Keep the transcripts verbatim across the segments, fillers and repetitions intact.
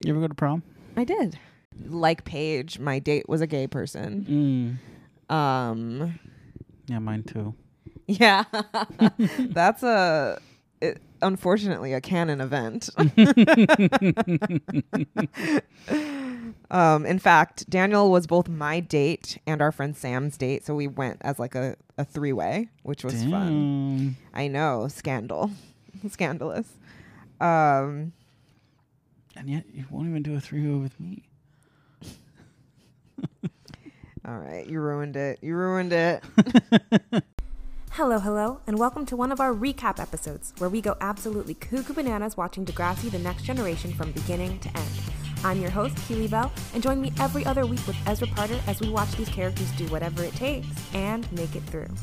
You ever go to prom? I did. Like Paige, my date was a gay person. Mm. Um, Yeah, mine too. yeah, that's a it, unfortunately a canon event. um, in fact, Daniel was both my date and our friend Sam's date, so we went as like a, a three way, which was Damn. fun. I know, scandal, scandalous. Um, and yet you won't even do a three way with me. All right, you ruined it. You ruined it. Hello, hello, and welcome to one of our recap episodes where we go absolutely cuckoo bananas watching Degrassi The Next Generation from beginning to end. I'm your host, Keely Bell, and join me every other week with Ezra Parter as we watch these characters do whatever it takes and make it through.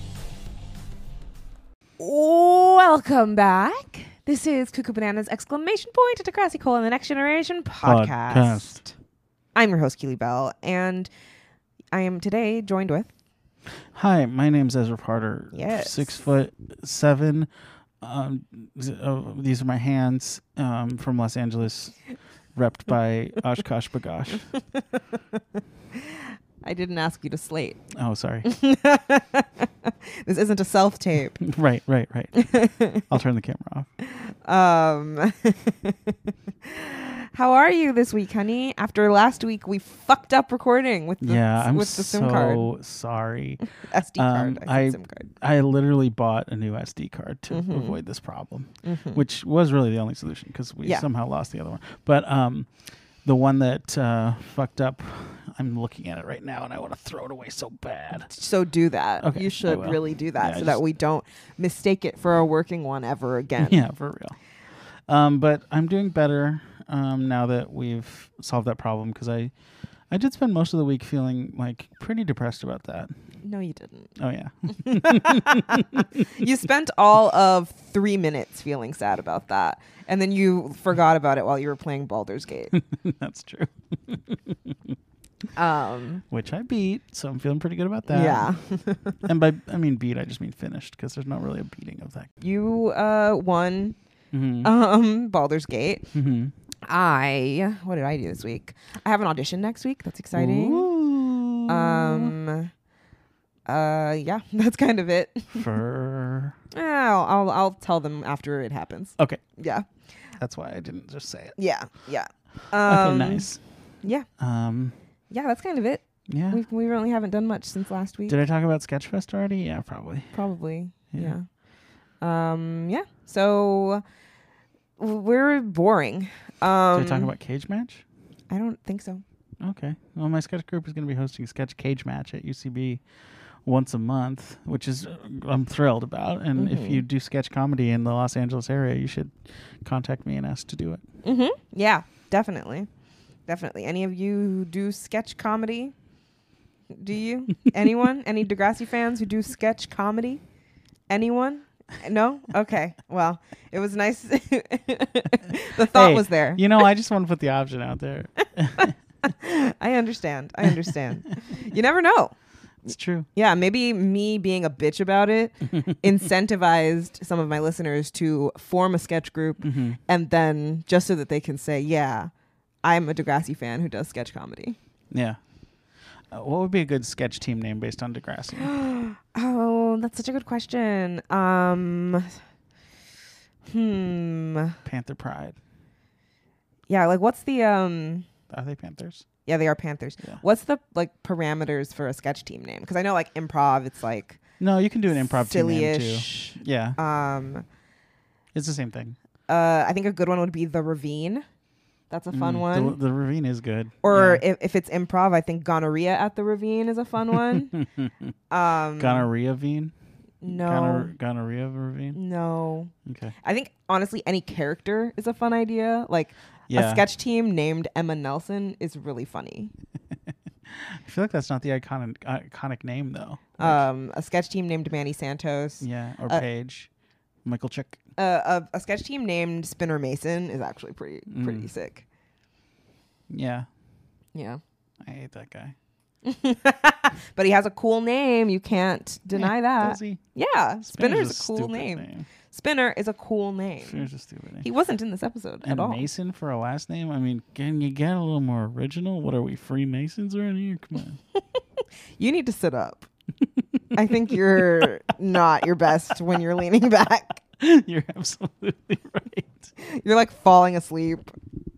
Welcome back. This is Cuckoo Bananas exclamation point to Degrassi colon The Next Generation podcast. podcast. I'm your host, Keely Bell, and I am today joined with... Hi, my name's Ezra Parter. Yes. Six foot seven. Um, z- oh, these are my hands um, from Los Angeles, repped by Oshkosh Bagosh. I didn't ask you to slate. Oh, sorry. This isn't a self-tape. right, right, right. I'll turn the camera off. Um, how are you this week, honey? After last week, we fucked up recording with the, Yeah, I'm with the so SIM card. sorry. S D Um, card. I, I- said SIM card. I literally bought a new S D card to Mhm. avoid this problem, Mhm. which was really the only solution because we Yeah. somehow lost the other one. But um, the one that uh, fucked up, I'm looking at it right now and I want to throw it away so bad. So do that. Okay, you I should will. really do that Yeah, so I that just- we don't mistake it for a working one ever again. Yeah, for real. Um, but I'm doing better um, now that we've solved that problem because I, I did spend most of the week feeling like pretty depressed about that. No, you didn't. Oh yeah. You spent all of three minutes feeling sad about that. And then you forgot about it while you were playing Baldur's Gate. That's true. Um, Which I beat, so I'm feeling pretty good about that. yeah. And by I mean beat, I just mean finished because there's not really a beating of that. You uh, won Mm-hmm. um, Baldur's Gate. mm-hmm. I, what did I do this week? I have an audition next week. That's exciting. Ooh. Um, uh, yeah, that's kind of it. For I'll, I'll, I'll tell them after it happens. okay, Yeah. that's why I didn't just say it. Yeah. Yeah. Okay, Um, nice. Yeah. Um, Yeah, that's kind of it. yeah. We we really haven't done much since last week. Did I talk about Sketchfest already? Yeah, probably. Probably. Yeah. Yeah. Um. Yeah. So w- we're boring. Um. Did I talk about Cage Match? I don't think so. Okay. Well, my sketch group is going to be hosting Sketch Cage Match at U C B once a month, which is uh, I'm thrilled about. And if Mhm. you do sketch comedy in the Los Angeles area, you should contact me and ask to do it. Mm-hmm. Yeah. Definitely. Definitely. Any of you who do sketch comedy? Do you? Anyone? Any Degrassi fans who do sketch comedy? Anyone? No? Okay. Well, it was nice. The thought Hey, was there. You know, I just want to put the option out there. I understand. I understand. You never know. It's true. Yeah, maybe me being a bitch about it incentivized some of my listeners to form a sketch group Mm-hmm. and then just so that they can say, yeah, I'm a Degrassi fan who does sketch comedy. Yeah. Uh, what would be a good sketch team name based on Degrassi? Oh, that's such a good question. Um, hmm. Panther Pride. Yeah, like what's the um? Are they Panthers? Yeah, they are Panthers. Yeah. What's the like parameters for a sketch team name? Because I know like improv, it's like No, you can do an improv team name too. silly-ish. Yeah, Um, it's the same thing. uh, I think a good one would be The Ravine. That's a fun Mm, one. The, the ravine is good. Or Yeah. if, if it's improv, I think Gonorrhea at the Ravine is a fun one. um, Gonorrhea Vine? no, Gonor- gonorrhea Ravine? no. Okay. I think honestly, any character is a fun idea. Like Yeah. a sketch team named Emma Nelson is really funny. I feel like that's not the iconic iconic name though. Like, Um, a sketch team named Manny Santos. yeah, or uh, Paige. Michael Chick. Uh, a, a sketch team named Spinner Mason is actually pretty pretty Mm. sick. Yeah. Yeah. I hate that guy. But he has a cool name. You can't deny Yeah, that. Does he? Yeah, Spinner's Spinner's a a cool stupid name. Spinner is a cool name. Spinner's a stupid name. He wasn't in this episode and at all. Mason for a last name? I mean, can you get a little more original? What are we, Freemasons around here? Come on. You need to sit up. I think you're not your best when you're leaning back. You're absolutely right. You're like falling asleep.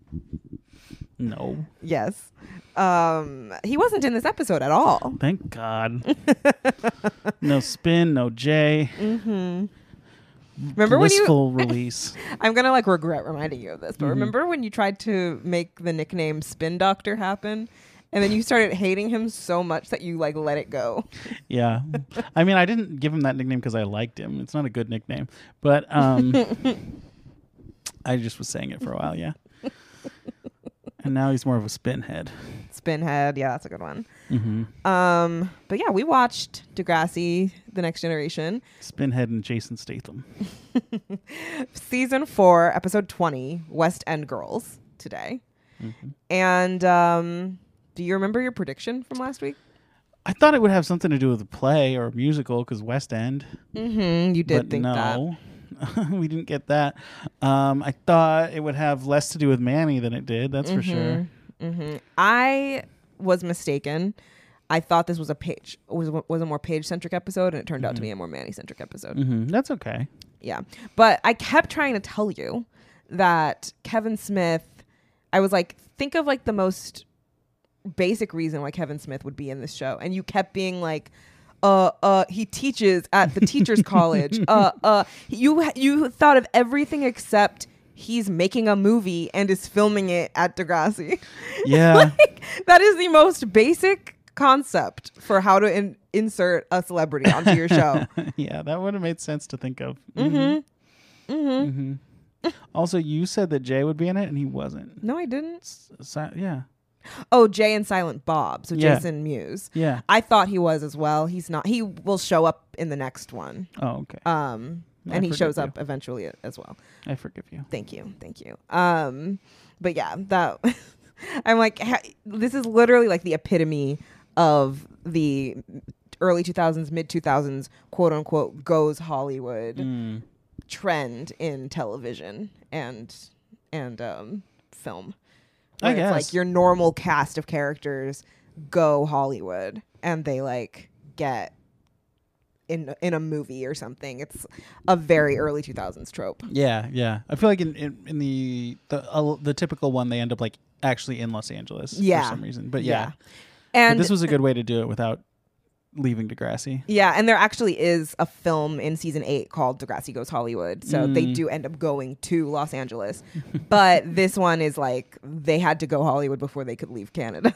No. Yes. Um, he wasn't in this episode at all. Thank God. No Spin, no J. Mm-hmm. Remember Blissful when you release. I'm gonna like regret reminding you of this, but Mhm. remember when you tried to make the nickname Spin Doctor happen, and then you started hating him so much that you like let it go. Yeah. I mean, I didn't give him that nickname because I liked him. It's not a good nickname, but um, I just was saying it for a while. Yeah. And now he's more of a spinhead. Spinhead, yeah, that's a good one. Mm-hmm. Um, but yeah, we watched Degrassi: The Next Generation, Spinhead and Jason Statham. season four, episode twenty, West End Girls today. Mm-hmm. And um, do you remember your prediction from last week? I thought it would have something to do with a play or a musical because West End. Mm-hmm. You did but think that. no, we didn't get that. Um, I thought it would have less to do with Manny than it did. That's mm-hmm. for sure. Mm-hmm. I was mistaken. I thought this was a page was was a more page centric episode, and it turned mm-hmm. out to be a more Manny centric episode. Mm-hmm. That's okay. Yeah, but I kept trying to tell you that Kevin Smith. I was like, think of like the most basic reason why Kevin Smith would be in this show, and you kept being like, uh, uh, he teaches at the teachers' college. Uh, uh, you you thought of everything except he's making a movie and is filming it at Degrassi. Yeah, Like, that is the most basic concept for how to in- insert a celebrity onto your show. Yeah, that would have made sense to think of. Mm-hmm. Mm-hmm. Mm-hmm. Also, you said that Jay would be in it, and he wasn't. No, I didn't. S- si- yeah, Oh, Jay and Silent Bob. So Yeah. Jason Mewes. yeah. I thought he was as well. He's not. He will show up in the next one. Oh, okay. Um, I and he forgive shows you. up eventually as well. I forgive you. Thank you. Thank you. Um, but yeah, that I'm like, ha- this is literally like the epitome of the early two thousands, mid two thousands, quote unquote, goes Hollywood Mm. trend in television and and um, film. I Where it's guess. like your normal cast of characters go Hollywood and they like get in in a movie or something. It's a very early two thousands trope. Yeah, yeah. I feel like in in, in the the uh, the typical one, they end up like actually in Los Angeles Yeah. for some reason. But yeah, But And this was a good way to do it without leaving Degrassi. yeah, and there actually is a film in season eight called Degrassi Goes Hollywood. So they Mm. do end up going to Los Angeles. But this one is like they had to go Hollywood before they could leave Canada.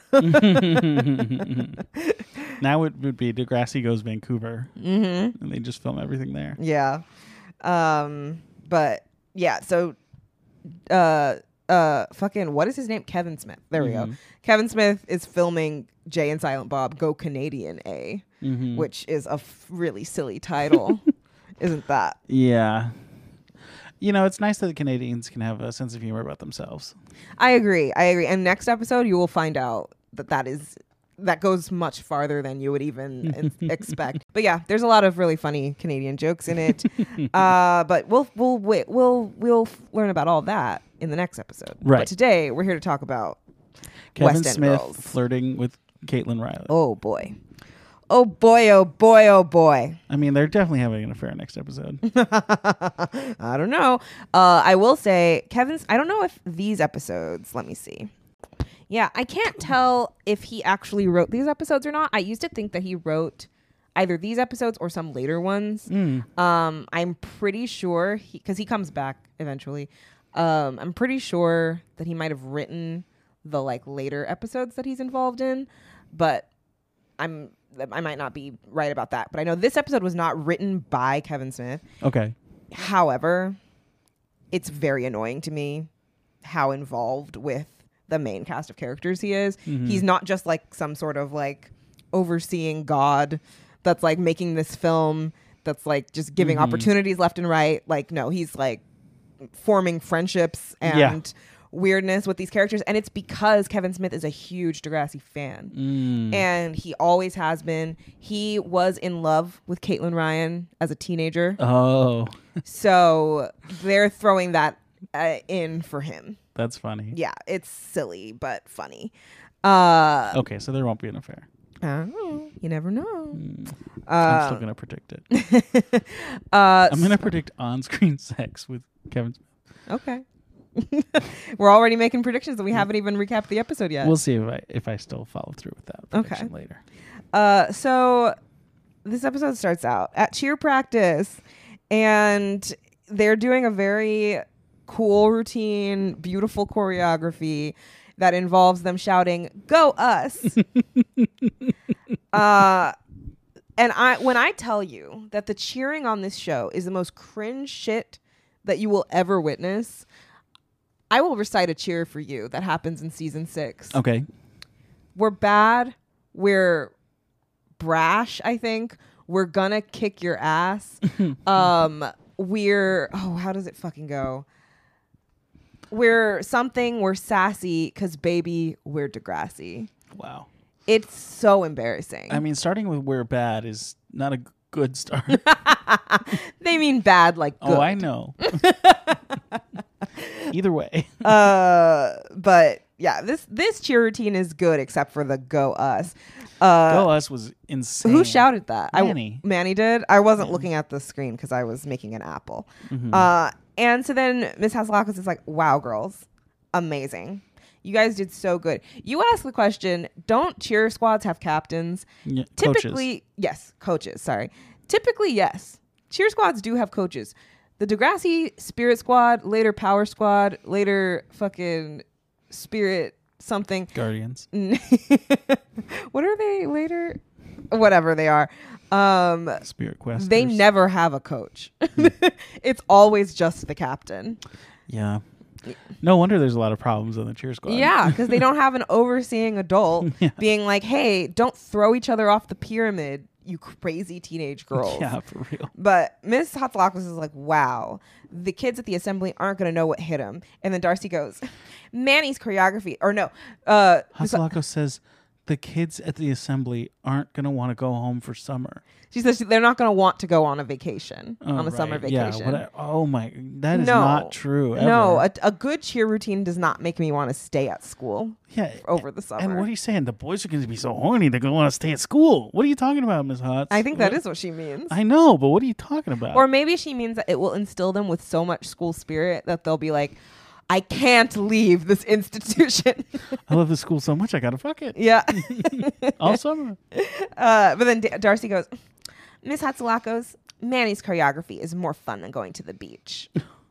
Now it would be Degrassi Goes Vancouver, Mm-hmm. and they just film everything there. Yeah. Um, but yeah, so uh uh fucking what is his name? Kevin Smith. There we go. Mhm. Kevin Smith is filming Jay and Silent Bob Go Canadian A, Mhm. which is a f- really silly title. Isn't that? Yeah. You know, it's nice that the Canadians can have a sense of humor about themselves. I agree. I agree. And next episode you will find out that that is that goes much farther than you would even in- expect. But yeah, there's a lot of really funny Canadian jokes in it. Uh, but we'll we'll wait. We'll we'll f- learn about all that in the next episode. Right. But today we're here to talk about Kevin West End Smith Girls. flirting with Caitlin Riley. Oh boy. Oh boy, oh boy, oh boy. I mean, they're definitely having an affair next episode. I don't know. Uh, I will say, Kevin's, I don't know if these episodes, let me see. Yeah, I can't tell if he actually wrote these episodes or not. I used to think that he wrote either these episodes or some later ones. Mm. Um, I'm pretty sure, because he, he comes back eventually. Um, I'm pretty sure that he might have written the like later episodes that he's involved in, but I'm I might not be right about that. But I know this episode was not written by Kevin Smith. Okay. However, it's very annoying to me how involved with the main cast of characters he is. Mhm. He's not just like some sort of like overseeing god that's like making this film that's like just giving Mhm. opportunities left and right. Like, no, he's like forming friendships and Yeah. weirdness with these characters, and it's because Kevin Smith is a huge Degrassi fan, Mm. and he always has been. He was in love with Caitlin Ryan as a teenager, Oh, so they're throwing that uh, in for him. that's funny. Yeah, it's silly but funny. Uh, Okay, so there won't be an affair. I don't know. You never know. Mm. I'm Uh, still gonna predict it. uh, I'm gonna predict on-screen sex with Kevin Smith. Okay. We're already making predictions and we haven't even recapped the episode yet. We'll see if I if I still follow through with that prediction later. Uh, so this episode starts out at cheer practice, and they're doing a very cool routine, beautiful choreography that involves them shouting, "Go us!" uh, and I, when I tell you that the cheering on this show is the most cringe shit that you will ever witness, I will recite a cheer for you that happens in season six. Okay. We're bad. We're brash, I think. We're gonna kick your ass. um, we're, oh, how does it fucking go? We're something, we're sassy, because baby, we're Degrassi. Wow. It's so embarrassing. I mean, starting with "we're bad" is not a g- good start. They mean bad like good. Oh, I know. Either way. uh, but yeah, this this cheer routine is good except for the "Go Us." Uh, Go Us was insane. Who shouted that? Manny. I, Manny did. I wasn't Yeah. looking at the screen because I was making an apple. Mhm. Uh, and so then Miss Haslakos is like, "Wow, girls, amazing! You guys did so good." You ask the question: don't cheer squads have captains? Yeah, Typically, coaches. yes. Coaches. Sorry. Typically, yes. Cheer squads do have coaches. The Degrassi Spirit Squad, later Power Squad, later fucking Spirit something. Guardians. What are they later? Whatever they are. Um, Spirit Quest. they never have a coach. It's always just the captain. Yeah. No wonder there's a lot of problems on the cheer squad. Yeah, because they don't have an overseeing adult Yeah. being like, "Hey, don't throw each other off the pyramid, you crazy teenage girls." Yeah, for real. But Miss Hatzalakos is like, "Wow, the kids at the assembly aren't going to know what hit them." And then Darcy goes, "Manny's choreography," or no. Uh, Hasalako says the kids at the assembly aren't going to want to go home for summer. she says they're not going to want to go on a vacation, Oh, on a right. summer vacation. Yeah, what I- oh my, that is No. not true. Ever. No, a, a good cheer routine does not make me want to stay at school yeah. over the summer. And what are you saying? The boys are going to be so horny they're going to want to stay at school. What are you talking about, Miss Hotz? I think that What? is what she means. I know, but what are you talking about? Or maybe she means that it will instill them with so much school spirit that they'll be like, "I can't leave this institution." I love this school so much, I got to fuck it Yeah. all summer. Uh, but then D- Darcy goes, "Miss Hatzalakos, Manny's choreography is more fun than going to the beach."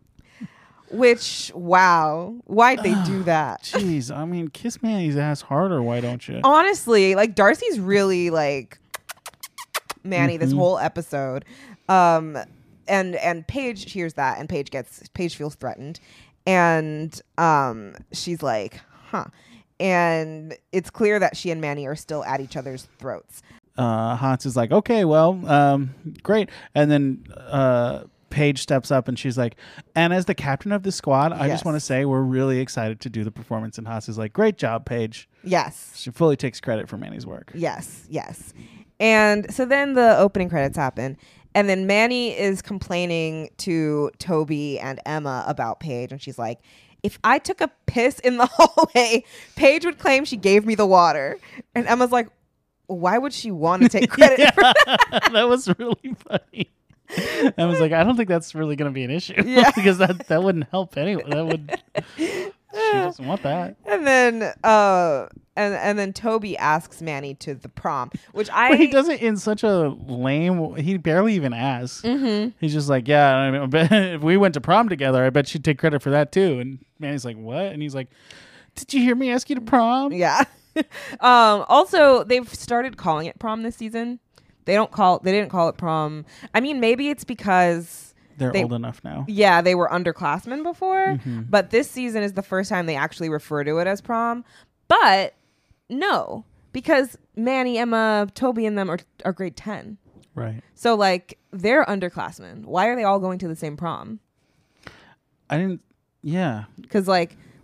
Which, wow, why'd they do that? Jeez, I mean, kiss Manny's ass harder, why don't you? Honestly, like Darcy's really like Manny this Mhm. whole episode. Um, and and Paige hears that, and Paige gets Paige feels threatened, and um, she's like, "Huh." And it's clear that she and Manny are still at each other's throats. Uh, Hans is like, okay, well, um, great. And then uh, Paige steps up and she's like, and as the captain of the squad, I Yes. just want to say we're really excited to do the performance. And Hans is like, great job, Paige. Yes. She fully takes credit for Manny's work. Yes, yes. And so then the opening credits happen. And then Manny is complaining to Toby and Emma about Paige. And she's like, "If I took a piss in the hallway, Paige would claim she gave me the water." And Emma's like, "Why would she want to take credit Yeah. for that?" That was really funny. I was like, I don't think that's really going to be an issue. Yeah. Because that, that wouldn't help anyone. That would. She doesn't want that. And then uh and and then Toby asks Manny to the prom, which I But he does it in such a lame. He barely even asks. Mhm. He's just like, yeah. I mean, I bet if we went to prom together, I bet she'd take credit for that too. And Manny's like, what? And he's like, did you hear me ask you to prom? Yeah. um also they've started calling it prom this season. They don't call they didn't call it prom. I mean, maybe it's because They're They- old enough now. yeah, they were underclassmen before, Mhm. but this season is the first time they actually refer to it as prom. But no, because Manny, Emma, Toby, and them are are grade ten. Right. So like they're underclassmen. Why are they all going to the same prom? I didn't. Yeah. Because like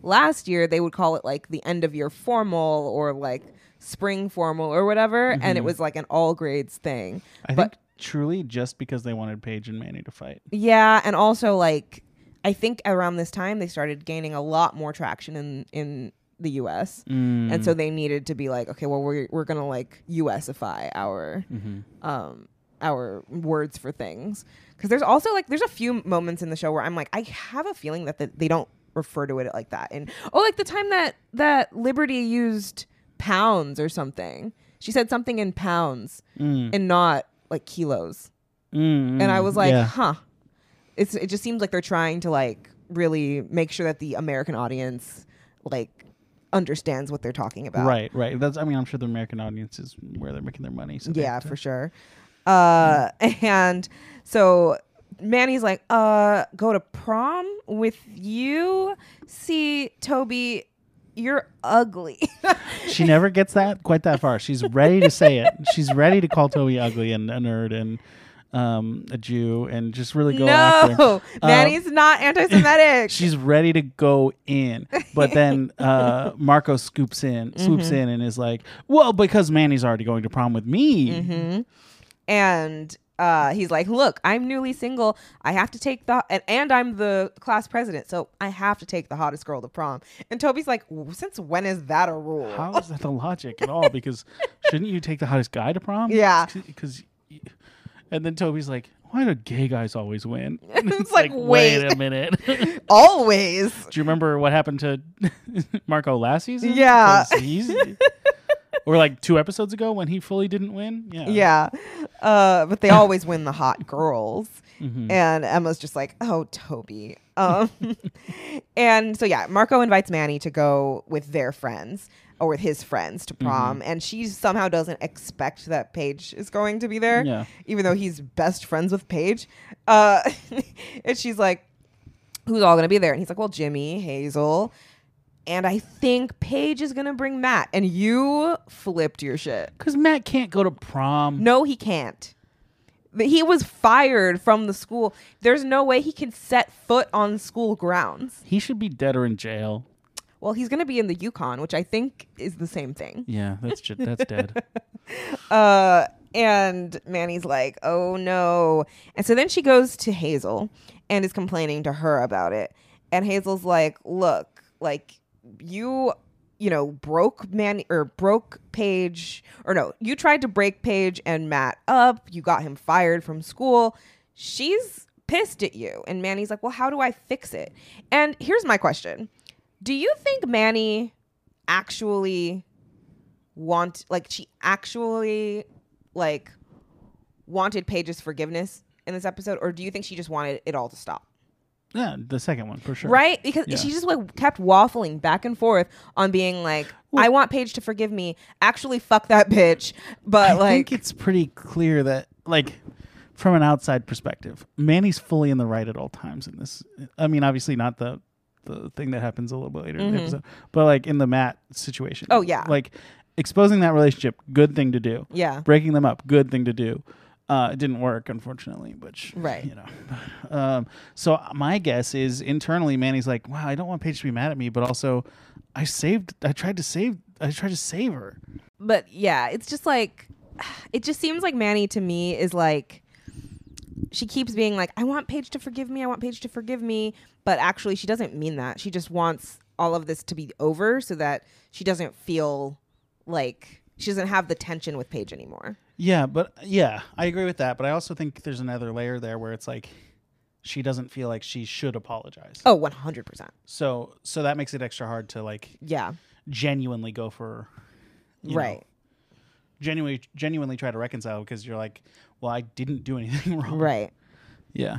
last year they would call it like the end of year formal or like spring formal or whatever, mm-hmm. and it was like an all grades thing. I but think truly just because they wanted Paige and Manny to fight. Yeah, and also like I think around this time they started gaining a lot more traction in in the U S Mm. and so they needed to be like, okay, well we're we're gonna like U S ify our mm-hmm. um our words for things, because there's also like there's a few moments in the show where I'm like I have a feeling that the, they don't refer to it like that. And oh, like the time that that Liberty used pounds or something, she said something in pounds mm. and not like kilos, mm, and I was like, yeah. huh. It's it just seems like they're trying to like really make sure that the American audience like understands what they're talking about. Right, right. That's I mean, I'm sure the American audience is where they're making their money. So yeah, for sure. Uh, mm. And so Manny's like, uh, go to prom with you? See, Toby, you're ugly. She never gets that quite that far. She's ready to say it. She's ready to call Toby ugly and a nerd and um, a Jew and just really go no, after him. No, Manny's um, not anti-Semitic. She's ready to go in, but then uh, Marco scoops in, swoops mm-hmm. in, and is like, "Well, because Manny's already going to prom with me." Mm-hmm. And uh, he's like, "Look, I'm newly single. I have to take the and, and I'm the class president, so I have to take the hottest girl to prom." And Toby's like, "Since when is that a rule? How is that the logic at all? Because shouldn't you take the hottest guy to prom? Yeah, because." And then Toby's like, why do gay guys always win? It's, it's like, like, wait. wait a minute. Always. Do you remember what happened to Marco last season? Yeah. He's, or like two episodes ago when he fully didn't win? Yeah. Yeah. Uh, but they always win the hot girls. Mm-hmm. And Emma's just like, oh, Toby. Um, and so, yeah, Marco invites Manny to go with their friends. Or with his friends to prom, mm-hmm. and she somehow doesn't expect that Paige is going to be there, yeah. even though he's best friends with Paige. Uh, and she's like, "Who's all going to be there?" And he's like, "Well, Jimmy, Hazel, and I think Paige is going to bring Matt." And you flipped your shit because Matt can't go to prom. No, he can't. He was fired from the school. There's no way he can set foot on school grounds. He should be dead or in jail. Well, he's going to be in the Yukon, which I think is the same thing. Yeah, that's j- that's dead. Uh, and Manny's like, oh, no. And so then she goes to Hazel and is complaining to her about it. And Hazel's like, look, like you, you know, broke Manny or broke Paige or no, you tried to break Paige and Matt up. You got him fired from school. She's pissed at you. And Manny's like, well, how do I fix it? And here's my question. Do you think Manny actually want like she actually like wanted Paige's forgiveness in this episode, or do you think she just wanted it all to stop? Yeah, the second one for sure. Right? Because yeah. she just like kept waffling back and forth on being like, well, I want Paige to forgive me. Actually, fuck that bitch. But I like, I think it's pretty clear that like from an outside perspective, Manny's fully in the right at all times in this. I mean, obviously not the. the thing that happens a little bit later mm-hmm. in the episode, but like in the Matt situation. Oh yeah. Like exposing that relationship, good thing to do. Yeah. Breaking them up, good thing to do. Uh, it didn't work, unfortunately, which, right. you know. Um, so my guess is internally Manny's like, wow, I don't want Paige to be mad at me, but also I saved, I tried to save, I tried to save her. But yeah, it's just like, it just seems like Manny to me is like, she keeps being like, I want Paige to forgive me. I want Paige to forgive me. But actually, she doesn't mean that. She just wants all of this to be over so that she doesn't feel like she doesn't have the tension with Paige anymore. Yeah, but yeah, I agree with that. But I also think there's another layer there where it's like she doesn't feel like she should apologize. Oh, one hundred percent. So so that makes it extra hard to like yeah genuinely go for, you right. know, genuinely genuinely try to reconcile because you're like, well, I didn't do anything wrong. Right. Yeah.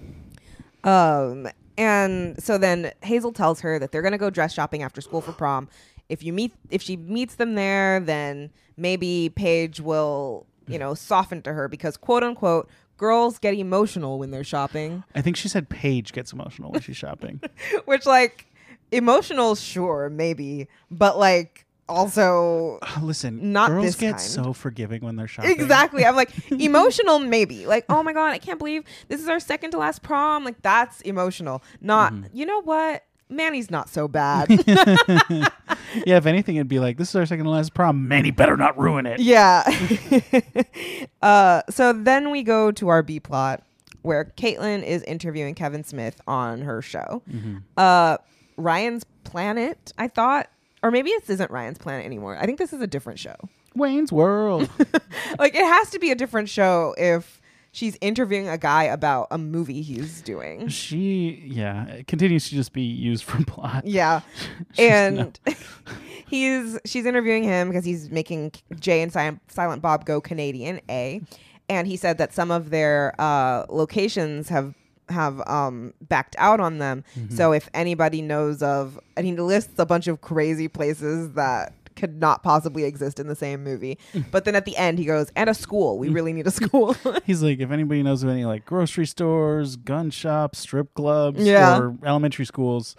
Um, and so then Hazel tells her that they're going to go dress shopping after school for prom. If you meet, if she meets them there, then maybe Paige will, you know, soften to her because quote unquote, girls get emotional when they're shopping. I think she said Paige gets emotional when she's shopping. Which like emotional, sure, maybe, but like, also uh, listen, not girls this get kind. so forgiving when they're shopping. Exactly. I'm like, emotional maybe. Like, oh my God, I can't believe this is our second to last prom. Like, that's emotional. Not, mm-hmm. you know what? Manny's not so bad. Yeah, if anything, it'd be like, this is our second to last prom. Manny better not ruin it. Yeah. uh, so then we go to our B plot where Caitlin is interviewing Kevin Smith on her show. Mm-hmm. Uh, Ryan's Planet, I thought, or maybe this isn't Ryan's Planet anymore. I think this is a different show. Wayne's World. Like, it has to be a different show if she's interviewing a guy about a movie he's doing. She, yeah, it continues to just be used for plot. Yeah. And he's she's interviewing him because he's making Jay and Sil- Silent Bob Go Canadian, A. And he said that some of their uh, locations have have um, backed out on them. Mm-hmm. So if anybody knows of, and he lists a bunch of crazy places that could not possibly exist in the same movie. But then at the end he goes, and a school. We really need a school. He's like, if anybody knows of any like grocery stores, gun shops, strip clubs, Yeah. or elementary schools.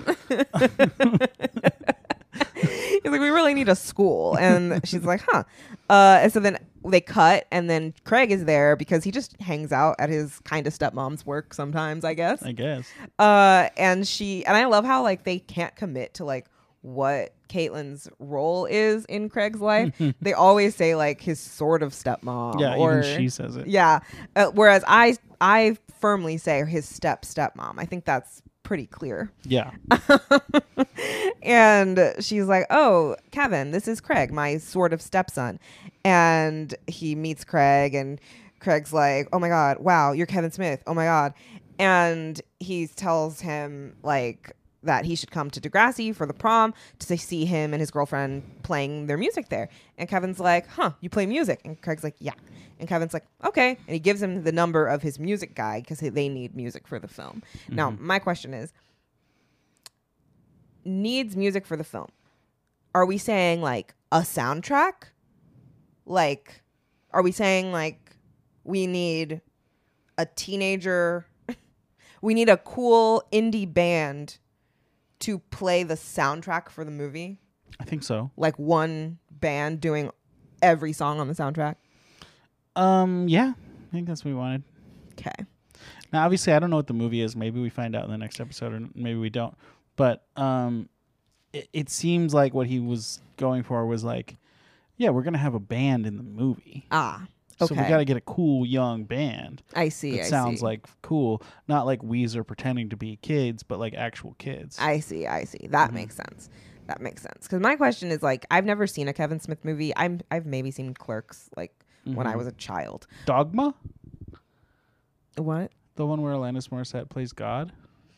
He's like, we really need a school. And she's like, huh. Uh, and so then they cut, and then Craig is there because he just hangs out at his kind of stepmom's work sometimes, I guess. I guess. Uh, and she, and I love how like they can't commit to like what Caitlin's role is in Craig's life. They always say like his sort of stepmom. Yeah, or, even she says it. Yeah. Uh, whereas I, I firmly say his step stepmom. I think that's pretty clear. Yeah. And she's like, oh, Kevin, this is Craig, my sort of stepson. And he meets Craig, and Craig's like, oh my God, wow, you're Kevin Smith. Oh my God. And he tells him like that he should come to Degrassi for the prom to see him and his girlfriend playing their music there. And Kevin's like, huh, you play music? And Craig's like, yeah. And Kevin's like, okay. And he gives him the number of his music guy because they need music for the film. Mm-hmm. Now, my question is, needs music for the film. Are we saying like a soundtrack? Like, are we saying like we need a teenager? We need a cool indie band to play the soundtrack for the movie? I think so. Like one band doing every song on the soundtrack? Um, yeah, I think that's what we wanted. Okay. Now, obviously, I don't know what the movie is. Maybe we find out in the next episode, or maybe we don't. But um, it, it seems like what he was going for was like, yeah, we're going to have a band in the movie. Ah, okay. So we got to get a cool young band. I see. It I sounds see. like cool. Not like Weezer pretending to be kids, but like actual kids. I see. I see. That Mm-hmm. makes sense. That makes sense. Because my question is like, I've never seen a Kevin Smith movie. I'm I've maybe seen Clerks like Mm-hmm. when I was a child. Dogma? What? The one where Alanis Morissette plays God?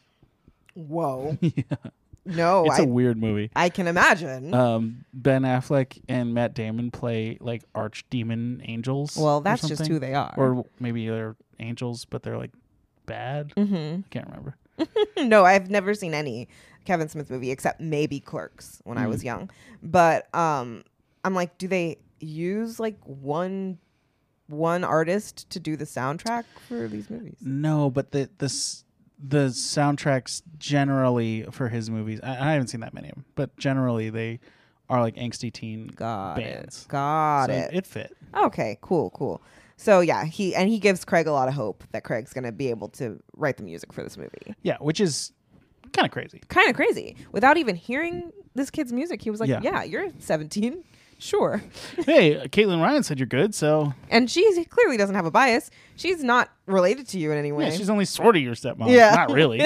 Whoa. Yeah. No, It's I a weird movie. I can imagine. Um, Ben Affleck and Matt Damon play like archdemon angels. well, or that's just something. who they are. Or maybe they're angels, but they're like bad. mm-hmm. I can't remember. No, I've never seen any Kevin Smith movie except maybe Clerks when I Mm. was young. But um, I'm like, do they use like one one artist to do the soundtrack for these movies? No, but the this the soundtracks generally for his movies, I, I haven't seen that many of them, but generally they are like angsty teen Got bands. it. Got So it. It fit. Okay, cool, cool. So yeah, he and he gives Craig a lot of hope that Craig's gonna be able to write the music for this movie. Yeah, which is kind of crazy. Kind of crazy. Without even hearing this kid's music, he was like, Yeah. "Yeah, you're seventeen, sure." Hey, uh, Caitlin Ryan said you're good, so And she clearly doesn't have a bias. She's not related to you in any way. yeah, she's only sort of your stepmom. Yeah. Not really.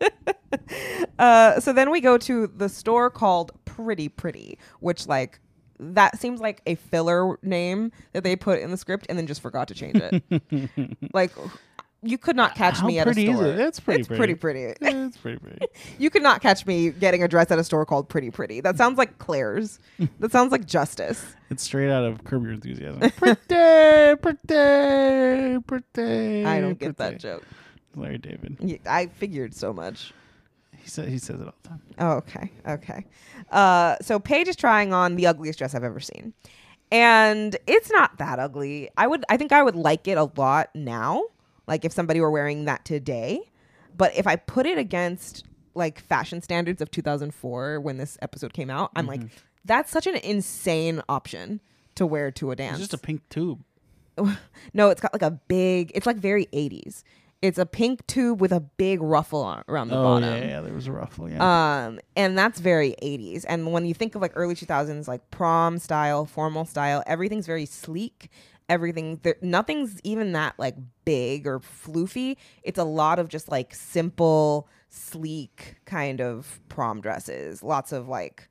Uh, so then we go to the store called Pretty Pretty, which like that seems like a filler name that they put in the script and then just forgot to change it. Like you could not catch How me at a pretty is store. it? It's pretty it's pretty. pretty pretty. Yeah, it's pretty pretty. You could not catch me getting a dress at a store called Pretty Pretty. That sounds like Claire's. That sounds like Justice. It's straight out of Curb Your Enthusiasm. Pretty, pretty, pretty. I don't get pretty. that joke. Larry David. Yeah, I figured so much. He said he says it all the time. Oh, okay. Okay. Uh, so Paige is trying on the ugliest dress I've ever seen. And it's not that ugly. I would I think I would like it a lot now. Like if somebody were wearing that today. But if I put it against like fashion standards of two thousand four when this episode came out, I'm Mm-hmm. like, that's such an insane option to wear to a dance. It's just a pink tube. No, it's got like a big, it's like very eighties. It's a pink tube with a big ruffle on, around the oh, bottom. yeah, yeah, there was a ruffle, yeah. Um, and that's very eighties. And when you think of like early two thousands, like prom style, formal style, everything's very sleek. Everything, there, nothing's even that like big or floofy. It's a lot of just like simple, sleek kind of prom dresses. Lots of like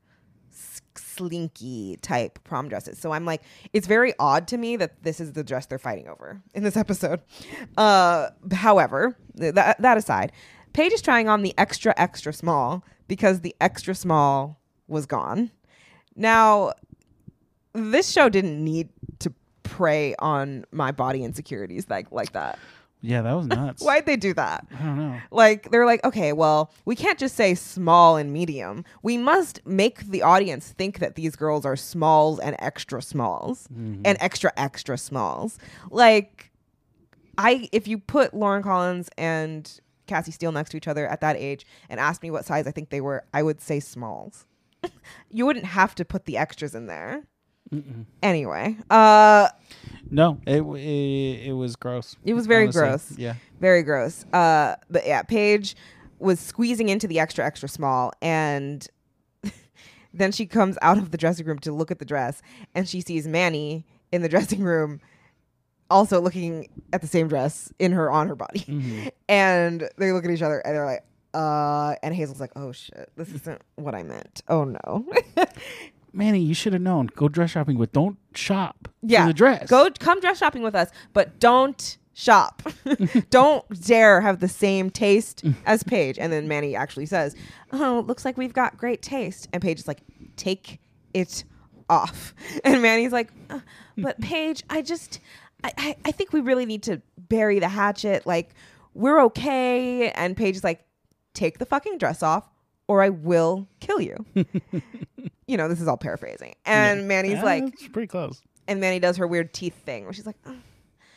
slinky type prom dresses. So I'm like, it's very odd to me that this is the dress they're fighting over in this episode. Uh, however, th- that that aside, Paige is trying on the extra extra small because the extra small was gone. Now, this show didn't need to prey on my body insecurities like like that. Yeah, that was nuts. Why'd they do that? I don't know. Like, they're like, okay, well, we can't just say small and medium. We must make the audience think that these girls are smalls and extra smalls Mm-hmm. and extra extra smalls. Like, I if you put Lauren Collins and Cassie Steele next to each other at that age and asked me what size I think they were, I would say smalls. You wouldn't have to put the extras in there. Mm-mm. Anyway, uh, No, it, it it was gross. it was very honestly. gross. Yeah. Very gross. Uh, but yeah, Paige was squeezing into the extra, extra small. And then she comes out of the dressing room to look at the dress. And she sees Manny in the dressing room also looking at the same dress in her, on her body. Mm-hmm. And they look at each other and they're like, uh, and Hazel's like, oh shit, this isn't what I meant. Oh no. Manny, you should have known. Go dress shopping, but don't shop Yeah. for the dress. Go come dress shopping with us, but don't shop. Don't dare have the same taste as Paige. And then Manny actually says, oh, looks like we've got great taste. And Paige is like, take it off. And Manny's like, uh, but Paige, I just, I, I, I think we really need to bury the hatchet. Like, we're okay. And Paige is like, take the fucking dress off or I will kill you. You know, this is all paraphrasing. And Yeah. Manny's Yeah, like, it's pretty close. and Manny does her weird teeth thing where she's like, oh.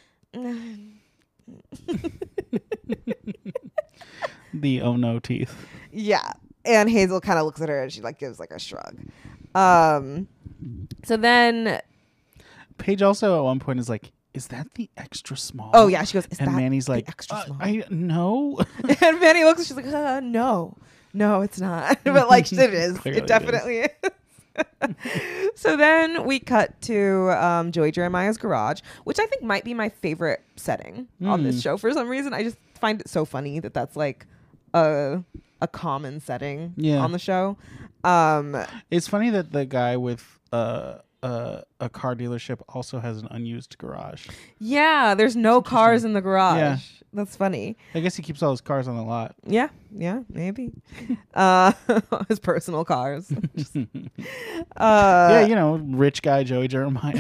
The oh no teeth. Yeah. And Hazel kind of looks at her and she like gives like a shrug. Um, so then, Paige also at one point is like, is that the extra small? oh yeah, she goes, is and that Manny's the like, extra uh, small? I no. And Manny looks and she's like, uh, no, no, it's not. But like it is. Clearly It it definitely is. So then we cut to um, Joey Jeremiah's garage, which I think might be my favorite setting on this Mm. show for some reason. I just find it so funny that that's like a a common setting Yeah. on the show. Um, It's funny that the guy with uh, uh, a car dealership also has an unused garage. yeah, there's no That's cars interesting. in the garage. Yeah. That's funny. I guess he keeps all his cars on the lot. Yeah, yeah, maybe. uh, his personal cars. Just, uh, yeah, you know, rich guy Joey Jeremiah.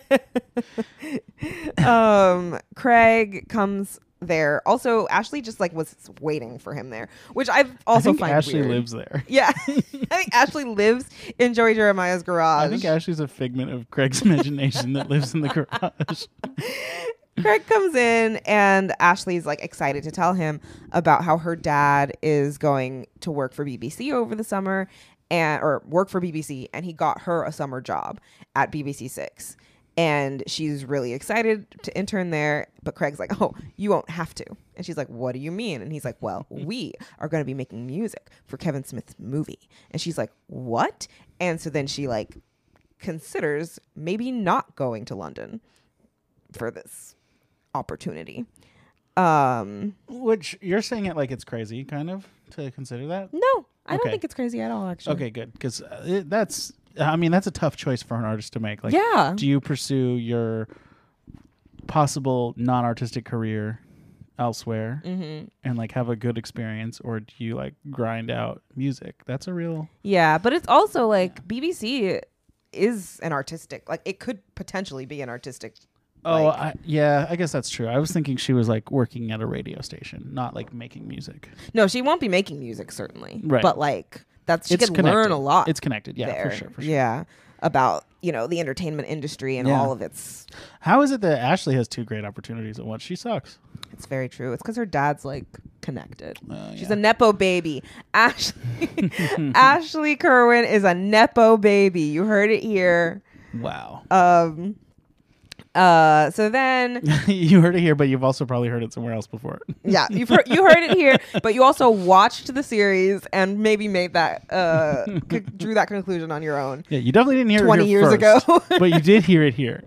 um, Craig comes there. Also, Ashley just like was waiting for him there, which I've also I think find Ashley weird. lives there. Yeah, I think Ashley lives in Joey Jeremiah's garage. I think Ashley's a figment of Craig's imagination that lives in the garage. Craig comes in and Ashley's like excited to tell him about how her dad is going to work for B B C over the summer and or work for B B C, and he got her a summer job at B B C six. And she's really excited to intern there. But Craig's like, oh, you won't have to. And she's like, what do you mean? And he's like, well, we are going to be making music for Kevin Smith's movie. And she's like, what? And so then she like considers maybe not going to London for this opportunity. Um, Which you're saying it like it's crazy, kind of, to consider that? no, I don't Okay. think it's crazy at all, actually. Okay, good. Because uh, that's, I mean, that's a tough choice for an artist to make. Like, yeah. do you pursue your possible non-artistic career elsewhere Mm-hmm. and like have a good experience, or do you like grind out music? That's a real Yeah, but it's also like B B C is an artistic, like it could potentially be an artistic. oh like- I, yeah I guess that's true. I was thinking she was like working at a radio station, not like making music. No, she won't be making music certainly, Right. but like that's she It's could connected. learn a lot. It's connected. Yeah, there. for sure for sure. Yeah, about you know the entertainment industry and Yeah. all of its. How is it that Ashley has two great opportunities at once? She sucks. It's very true. It's because her dad's like connected. Uh, She's yeah. a nepo baby. Ashley Ashley Kerwin is a nepo baby. You heard it here. Wow. Um, Uh, so then, You heard it here, but you've also probably heard it somewhere else before. yeah, you've heard you heard it here, but you also watched the series and maybe made that uh c- drew that conclusion on your own. Yeah, you definitely didn't hear twenty it here years first, ago. but you did hear it here.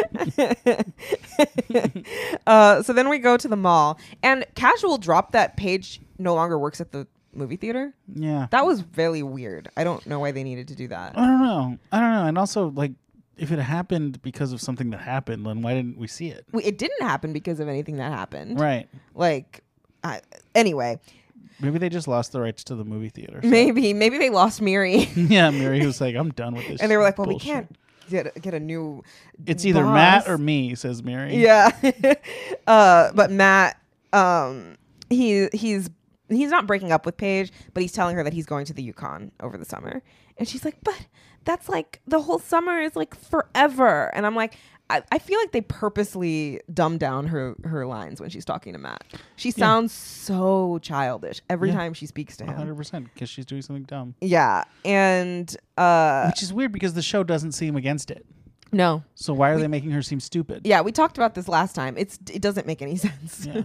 uh, so then we go to the mall, and Casual dropped that Paige no longer works at the movie theater. Yeah, That was really weird. I don't know why they needed to do that. I don't know. I don't know. And also, like, if it happened because of something that happened, then why didn't we see it? We- It didn't happen because of anything that happened. Right. Like, I, anyway, Maybe they just lost the rights to the movie theater. so- maybe maybe they lost Miri, Yeah, Mary was like, I'm done with this. and they were like, "Well, bullshit. we can't get get a new." It's either boss." Matt or me, says Mary. Yeah. uh, but Matt, um, he he's he's not breaking up with Paige, but he's telling her that he's going to the Yukon over the summer, and she's like, "But that's like the whole summer is like forever," and I'm like. I, I feel like they purposely dumb down her, her lines when she's talking to Matt. She sounds so childish every Yeah. time she speaks to one him. hundred percent because she's doing something dumb. Yeah, and uh, Which is weird because the show doesn't seem against it. no, So why are they making her seem stupid? yeah, we talked about this last time. It's it doesn't make any sense. Yeah.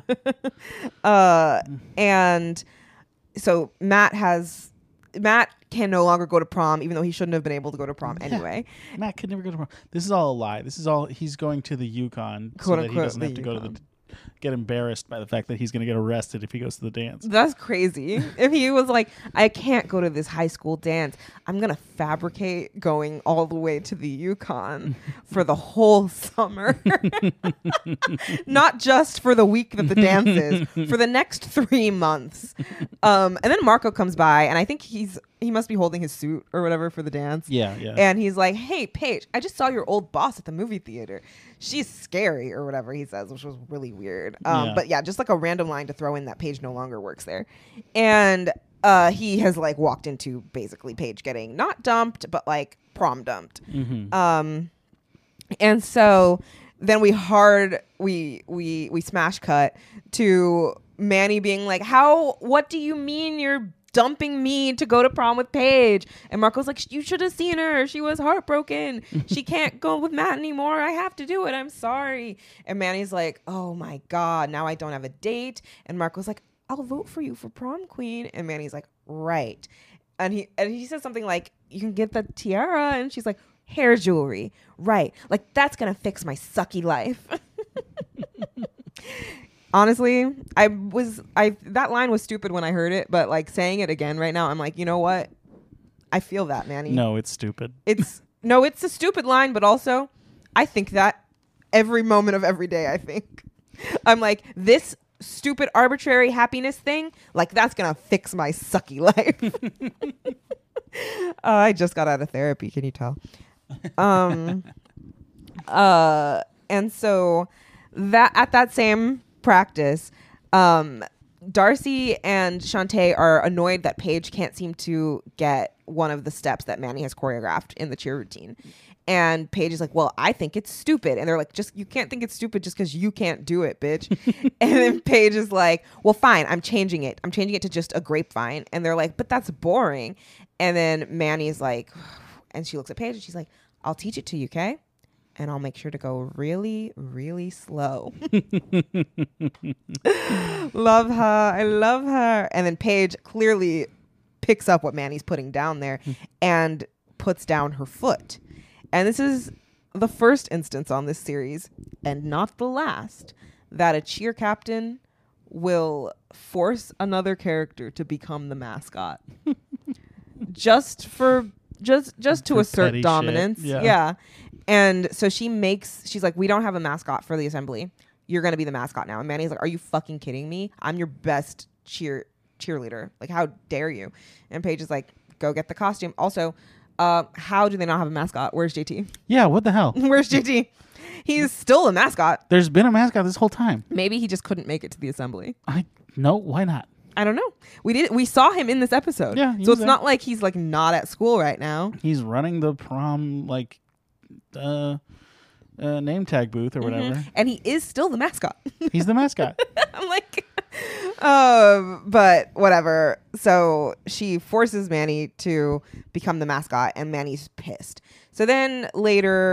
uh, and so Matt has Matt can no longer go to prom, even though he shouldn't have been able to go to prom Yeah. anyway. Matt could never go to prom. This is all a lie. This is all he's going to the Yukon so Quote, that he unquote, doesn't the have to go to Yukon. the get embarrassed by the fact that he's going to get arrested if he goes to the dance. That's crazy. If he was like, I can't go to this high school dance, I'm going to fabricate going all the way to the Yukon for the whole summer. Not just for the week that the dance is, for the next three months. Um, and then Marco comes by, and I think he's he must be holding his suit or whatever for the dance. Yeah, yeah. And he's like, "Hey, Paige, I just saw your old boss at the movie theater. She's scary," or whatever he says, which was really weird. Um, Yeah. But yeah, just like a random line to throw in that Paige no longer works there. And uh, he has like walked into basically Paige getting not dumped, but like prom dumped. Mhm. Um, and so then we hard we we we smash cut to Manny being like, "How? What do you mean you're dumping me to go to prom with Paige?" And Marco's like, "You should have seen her. She was heartbroken. She can't go with Matt anymore. I have to do it. I'm sorry." And Manny's like, "Oh my God, now I don't have a date." And Marco's like, "I'll vote for you for prom queen." And Manny's like, "Right." And he and he says something like, "You can get the tiara." And she's like, "Hair jewelry." Right. Like, that's going to fix my sucky life. Honestly, I was I that line was stupid when I heard it, but like saying it again right now, I'm like, you know what? I feel that, Manny. No, it's stupid. It's no, it's a stupid line, but also I think that every moment of every day, I think. I'm like, this stupid arbitrary happiness thing, like that's gonna fix my sucky life. uh, I just got out of therapy, can you tell? Um uh and so that at that same practice, um Darcy and Shantae are annoyed that Paige can't seem to get one of the steps that Manny has choreographed in the cheer routine. And Paige is like, "Well, I think it's stupid." And they're like, "Just you can't think it's stupid just because you can't do it, bitch." And then Paige is like, "Well, fine, I'm changing it. I'm changing it to just a grapevine." And they're like, "But that's boring." And then Manny's like, and she looks at Paige and she's like, "I'll teach it to you, okay? And I'll make sure to go really, really slow." Love her. I love her. And then Paige clearly picks up what Manny's putting down there and puts down her foot. And this is the first instance on this series, and not the last, that a cheer captain will force another character to become the mascot. just for just just to For assert petty shit. dominance. Yeah. yeah. And so she makes, she's like, "We don't have a mascot for the assembly. You're going to be the mascot now." And Manny's like, "Are you fucking kidding me? I'm your best cheer cheerleader. Like, how dare you?" And Paige is like, "Go get the costume." Also, uh, how do they not have a mascot? Where's J T? Yeah, what the hell? Where's J T? He's still a mascot. There's been a mascot this whole time. Maybe he just couldn't make it to the assembly. I no, why not? I don't know. We did. We saw him in this episode. Yeah, he so was it's there. not like he's like not at school right now. He's running the prom like uh, uh name tag booth or whatever. Mhm. And he is still the mascot. He's the mascot. I'm like, um, but whatever. So she forces Manny to become the mascot, and Manny's pissed. So then later,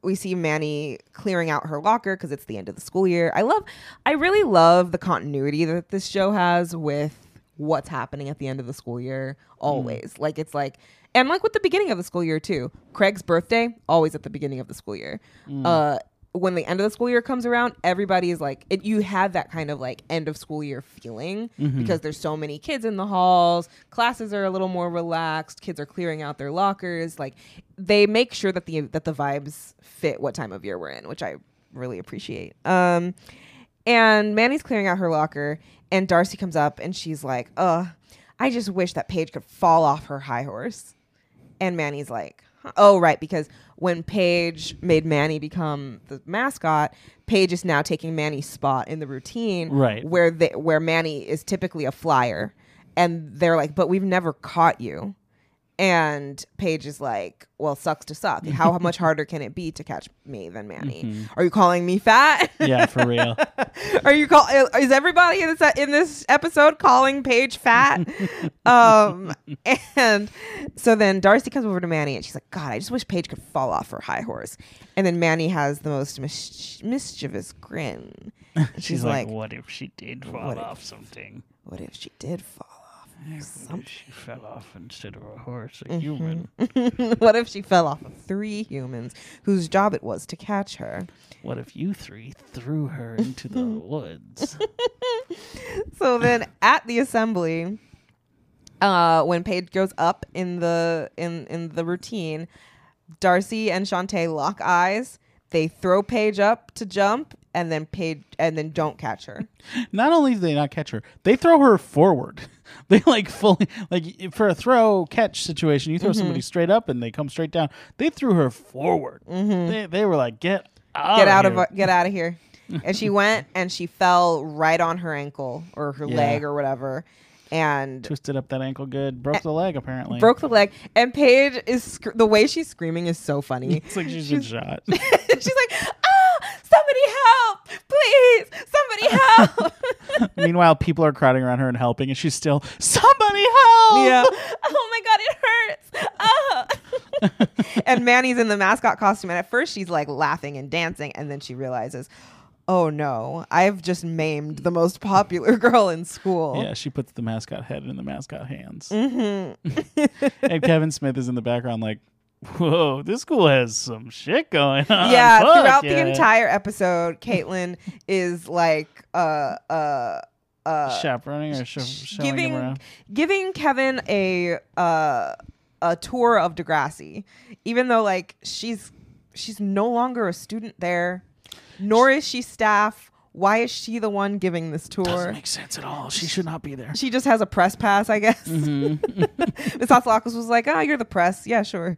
we see Manny clearing out her locker because it's the end of the school year. I love, I really love the continuity that this show has with what's happening at the end of the school year always. Mm. Like it's like, and like with the beginning of the school year too. Craig's birthday, always at the beginning of the school year. Mm. Uh, when the end of the school year comes around, everybody is like, it, you have that kind of like end of school year feeling mm-hmm. because there's so many kids in the halls. Classes are a little more relaxed. Kids are clearing out their lockers. Like they make sure that the that the vibes fit what time of year we're in, which I really appreciate. Um, and Manny's clearing out her locker, and Darcy comes up and she's like, "Uh, I just wish that Paige could fall off her high horse." And Manny's like, oh, right, because when Paige made Manny become the mascot, Paige is now taking Manny's spot in the routine, right? Where they, where Manny is typically a flyer, and they're like, "But we've never caught you." And Paige is like, "Well, sucks to suck. How much harder can it be to catch me than Manny? Mm-hmm. Are you calling me fat?" Yeah, for real. Are you call? Is everybody in this in this episode calling Paige fat? um, and so then Darcy comes over to Manny and she's like, "God, I just wish Paige could fall off her high horse." And then Manny has the most mis- mischievous grin. She's, she's like, like, "What if she did fall off if, something? What if she did fall?" What if she fell off instead of a horse, a mm-hmm. human? What if she fell off of three humans whose job it was to catch her? What if you three threw her into the woods? So then at the assembly, uh, when Paige goes up in the in, in the routine, Darcy and Shantae lock eyes. They throw Paige up to jump, and then Paige, and then don't catch her. Not only do they not catch her, they throw her forward. They like fully, like for a throw catch situation, you throw mm-hmm. somebody straight up and they come straight down. They threw her forward. Mm-hmm. They they were like, get out, get of out here. of get out of here. And she went and she fell right on her ankle or her yeah. leg or whatever. And twisted up that ankle good. Broke the leg, apparently. Broke the leg. And Paige is, sc- the way she's screaming is so funny. It's like she's been shot. She's like, "Oh, somebody help. Please, somebody help." Meanwhile, people are crowding around her and helping, and she's still, "Somebody help." Yeah. Oh my God, it hurts. Oh. And Manny's in the mascot costume. And at first she's like laughing and dancing. And then she realizes, oh no, I've just maimed the most popular girl in school. Yeah, she puts the mascot head in the mascot hands. Mm-hmm. And Kevin Smith is in the background like, whoa, this school has some shit going on. Yeah, Fuck throughout yeah. the entire episode, Caitlin is like uh uh uh chaperoning or sh- showing giving him around. giving Kevin a uh a tour of Degrassi, even though like she's she's no longer a student there. Nor is she staff. Why is she the one giving this tour? Doesn't make sense at all. She should not be there. She just has a press pass, I guess. Mm-hmm. Miss Hatzilakis was like, "Oh, you're the press. Yeah, sure."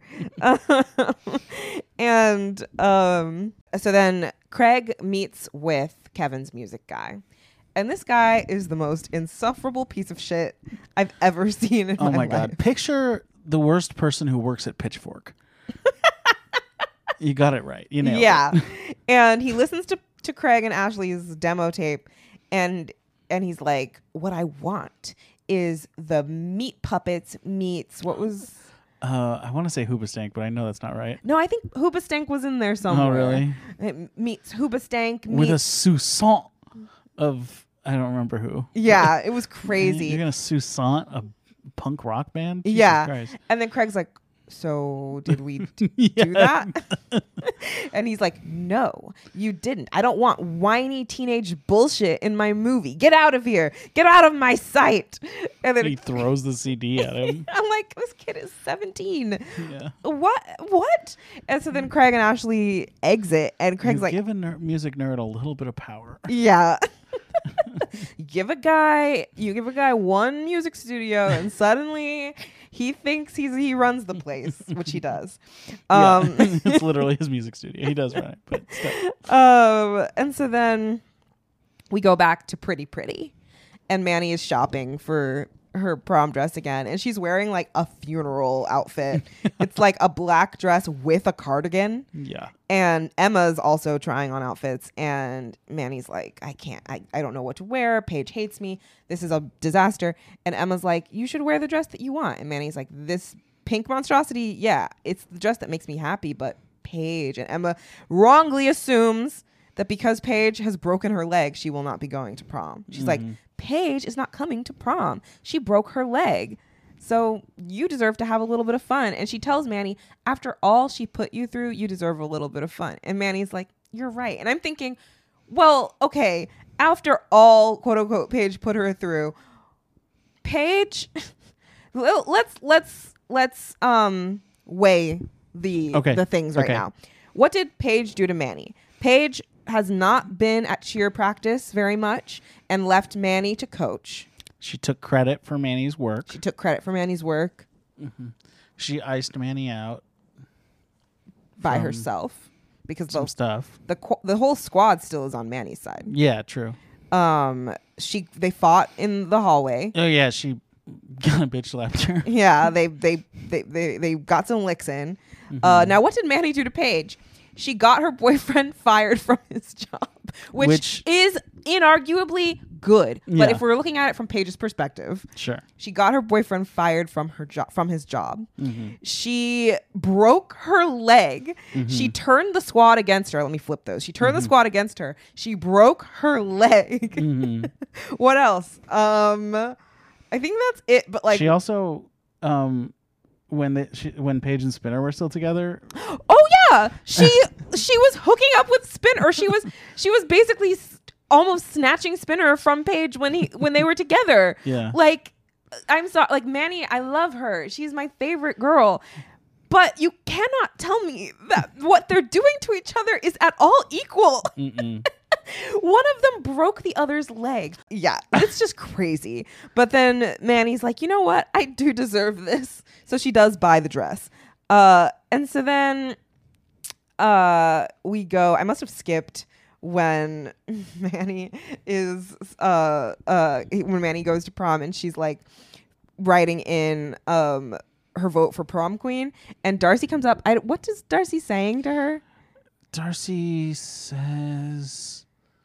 And um, so then Craig meets with Kevin's music guy. And this guy is the most insufferable piece of shit I've ever seen in oh my life. Oh my God. Picture the worst person who works at Pitchfork. You got it right. You nailed yeah. it. And he listens to, to Craig and Ashley's demo tape, and and he's like, "What I want is the Meat Puppets meets what was uh I want to say Hoobastank, but I know that's not right. No, I think Hoobastank was in there somewhere. Oh really? It meets Hoobastank meets with a sousson of I don't remember who. Yeah, it was crazy. You're gonna sousson a punk rock band? Jesus yeah. Christ. And then Craig's like, "So did we d- yeah. do that?" And he's like, "No, you didn't. I don't want whiny teenage bullshit in my movie. Get out of here. Get out of my sight." And then he throws the C D at him. I'm like, this kid is seventeen. Yeah. What? What? And so then Craig and Ashley exit, and Craig's You've like, give a ner- music nerd a little bit of power. Yeah. give a guy, you give a guy one music studio, and suddenly he thinks he's he runs the place, which he does. Um, yeah. It's literally his music studio. He does run it, but still. Um, and so then we go back to Pretty Pretty, and Manny is shopping for her prom dress again, and she's wearing like a funeral outfit. It's like a black dress with a cardigan. Yeah. And Emma's also trying on outfits, and Manny's like, I can't, I, I don't know what to wear. Paige hates me. This is a disaster. And Emma's like, you should wear the dress that you want. And Manny's like, this pink monstrosity, yeah, it's the dress that makes me happy, but Paige. And Emma wrongly assumes that because Paige has broken her leg, she will not be going to prom. She's Mhm. like, Paige is not coming to prom. She broke her leg. So you deserve to have a little bit of fun. And she tells Manny, after all she put you through, you deserve a little bit of fun. And Manny's like, you're right. And I'm thinking, well, okay, after all, quote unquote, Paige put her through, Paige, let's let's let's um weigh the Okay. the things right Okay. now. What did Paige do to Manny? Paige has not been at cheer practice very much and left Manny to coach. She took credit for Manny's work. She took credit for Manny's work Mm-hmm. She iced Manny out by from herself because some the stuff. the qu- the whole squad still is on Manny's side. Yeah, true. Um, she they fought in the hallway. Oh yeah, she got a bitch slapped her. Yeah, they they they they, they got some licks in. Mm-hmm. Uh, now what did Manny do to Paige? She got her boyfriend fired from his job, which, Which- is inarguably good. But Yeah. if we're looking at it from Paige's perspective, Sure. she got her boyfriend fired from her job from his job. Mm-hmm. She broke her leg. She turned the squad against her. Let me flip those. She turned Mm-hmm. the squad against her. She broke her leg. Mm-hmm. What else? Um, I think that's it. But like, She also, um, when they she, when Paige and Spinner were still together, oh yeah, she she was hooking up with Spinner. Or she was she was basically s- almost snatching Spinner from Paige when he when they were together. yeah, Like, I'm sorry, like Manny, I love her. She's my favorite girl. But you cannot tell me that what they're doing to each other is at all equal. Mm-mm. One of them broke the other's leg. Yeah, it's just crazy. But then Manny's like, you know what? I do deserve this. So she does buy the dress. Uh, and so then uh, we go. I must have skipped when Manny is uh, uh, when Manny goes to prom and she's like writing in um, her vote for prom queen. And Darcy comes up. I, what is Darcy saying to her? Darcy says,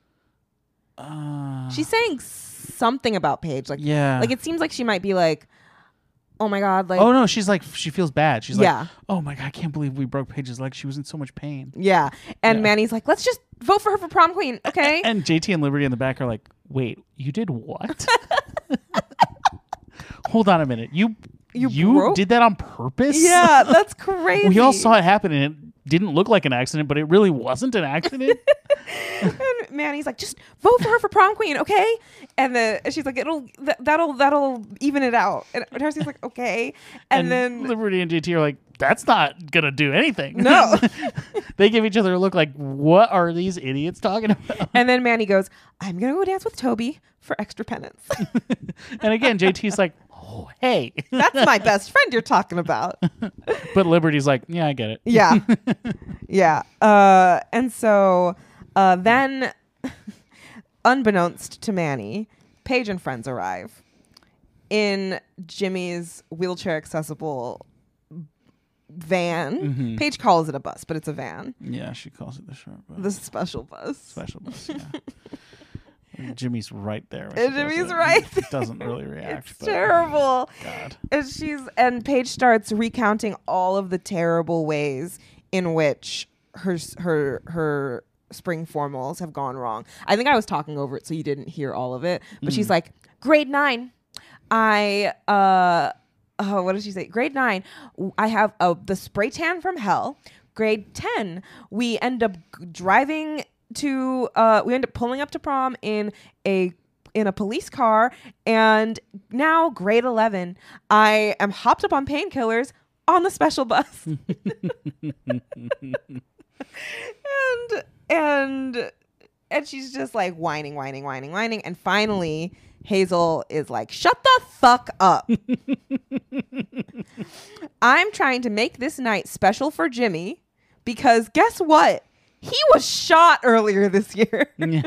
uh, She's saying something about Paige. Like, yeah, like it seems like she might be like, oh my God. Like, oh no, she's like, she feels bad. She's yeah. like, oh my God, I can't believe we broke Paige's leg. She was in so much pain. Yeah. And Yeah. Manny's like, let's just vote for her for prom queen. Okay. And J T and Liberty in the back are like, wait, you did what? Hold on a minute. You You you, broke- did that on purpose? Yeah. That's crazy. We all saw it happen and it didn't look like an accident, but it really wasn't an accident. And Manny's like, just vote for her for prom queen. Okay. And the and she's like, it'll, th- that'll, that'll even it out. And Darcy's like, okay. And, then Liberty and J T are like, that's not going to do anything. No. They give each other a look like, what are these idiots talking about? and then Manny goes, I'm going to go dance with Toby for extra penance. And again, J T's like, oh, hey. That's my best friend you're talking about. But Liberty's like, yeah, I get it. Yeah. Yeah. Uh, and so uh, then, unbeknownst to Manny, Paige and friends arrive in Jimmy's wheelchair accessible van. Mhm. Paige calls it a bus, but it's a van. Yeah, she calls it the short bus. The special bus. Special bus, yeah. Jimmy's right there. when And she does Jimmy's it. right He doesn't really react. It's but terrible. God. And she's and Paige starts recounting all of the terrible ways in which her her her spring formals have gone wrong. I think I was talking over it so you didn't hear all of it. But she's like, grade nine, I uh oh, what did she say? Grade nine, w- I have uh, the spray tan from hell. Grade ten, we end up g- driving to uh we end up pulling up to prom in a in a police car. And now grade eleven, I am hopped up on painkillers on the special bus. and and and she's just like whining, whining, whining, whining. And finally, Hazel is like, shut the fuck up. I'm trying to make this night special for Jimmy because guess what? He was shot earlier this year. Yeah.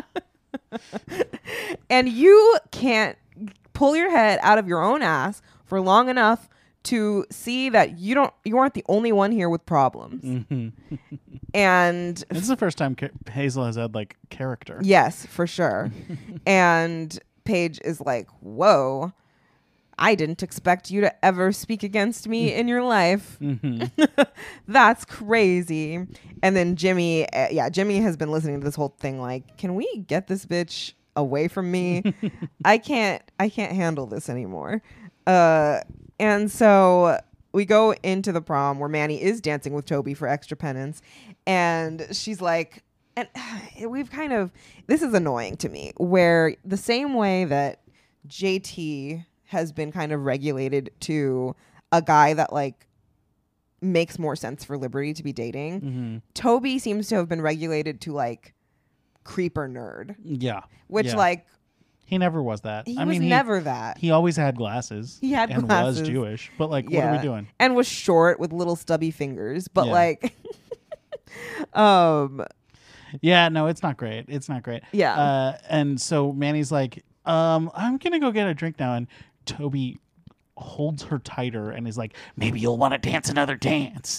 And you can't pull your head out of your own ass for long enough to see that you don't you aren't the only one here with problems. Mhm. And This is the first time Ca- Hazel has had like character. yes, for sure. And Paige is like, whoa. I didn't expect you to ever speak against me in your life. Mm-hmm. That's crazy. And then Jimmy, uh, yeah, Jimmy has been listening to this whole thing like, can we get this bitch away from me? I can't, I can't handle this anymore. Uh, and so we go into the prom where Manny is dancing with Toby for extra penance. And she's like, and we've kind of, this is annoying to me, where the same way that J T has been kind of regulated to a guy that like makes more sense for Liberty to be dating, Mm-hmm. Toby seems to have been regulated to like creeper nerd, Yeah. which Yeah. like He never was that. he I was mean, he, never that. he always had glasses. He had and glasses. was Jewish. But like, what Yeah. are we doing? And was short with little stubby fingers, but Yeah. like, um, Yeah, no, it's not great. It's not great. Yeah. Uh, and so Manny's like, um, I'm gonna go get a drink now, and Toby holds her tighter and is like, maybe you'll want to dance another dance.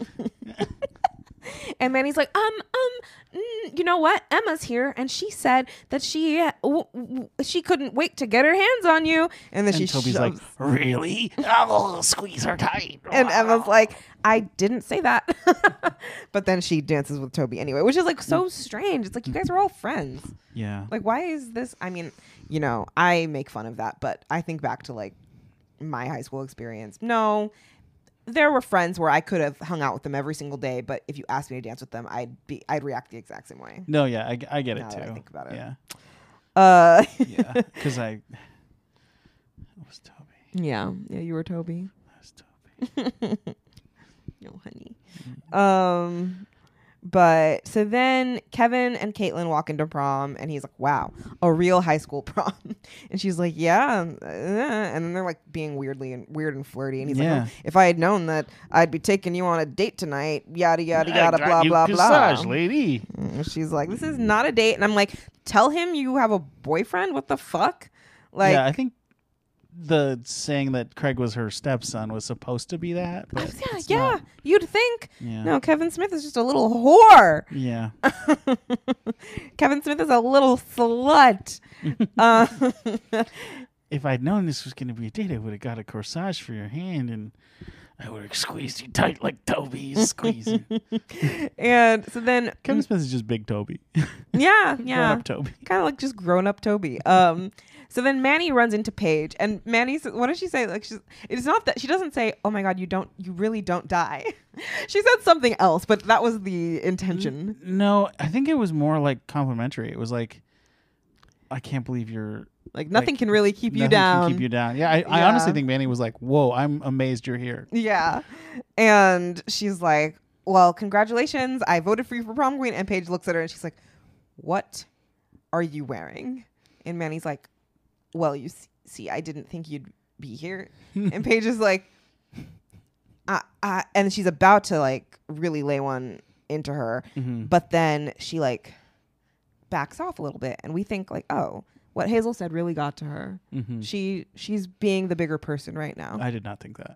And Manny's like, um, um, mm, you know what? Emma's here, and she said that she uh, w- w- she couldn't wait to get her hands on you. and then And she Toby's shoves, like, really? I'll squeeze her tight. and Emma's like, I didn't say that. But then she dances with Toby anyway, which is like so strange. It's like, you guys are all friends. yeah. Like, why is this? I mean, you know, I make fun of that, but I think back to like my high school experience. No, there were friends where I could have hung out with them every single day, but if you asked me to dance with them, I'd be, I'd react the exact same way. No, yeah, I, I get Now it that I too. think about it. Yeah. Uh, Yeah. Because I. It was Toby. yeah, yeah, you were Toby. It was Toby. No, honey. Um, but so then Kevin and Caitlin walk into prom, and he's like, "Wow, a real high school prom." And she's like, "Yeah," uh, and then they're like being weirdly and weird and flirty. And he's Yeah. like, oh, "If I had known that I'd be taking you on a date tonight, yada yada yada, I got blah you blah corsage, blah." lady. And she's like, "This is not a date," and I'm like, "Tell him you have a boyfriend. What the fuck?" Like, yeah, I think the saying that Craig was her stepson was supposed to be that. But yeah, it's yeah, not. you'd think. Yeah. No, Kevin Smith is just a little whore. Yeah. Kevin Smith is a little slut. uh, If I'd known this was going to be a date, I would have got a corsage for your hand, and I would have squeezed you tight like Toby's squeezing. and so then, Kevin Smith is just big Toby. yeah, Grown yeah, up Toby. kind of like just grown up Toby. Um, so then Manny runs into Paige, and Manny says, "What does she say?" Like, she's, it's not that she doesn't say, "Oh my God, you don't, you really don't die." She said something else, but that was the intention. No, I think it was more like complimentary. It was like, I can't believe you're. Like nothing like, can really keep you nothing down. Can keep you down. Yeah, I, I Yeah. honestly think Manny was like, "Whoa, I'm amazed you're here." Yeah. And she's like, "Well, congratulations. I voted for you for prom queen." And Paige looks at her and she's like, "What are you wearing?" And Manny's like, "Well, you s- see, I didn't think you'd be here." And Paige is like, uh, uh, and she's about to like really lay one into her. Mm-hmm. But then she like backs off a little bit. And we think like, oh, what Hazel said really got to her. Mm-hmm. She she's being the bigger person right now. I did not think that.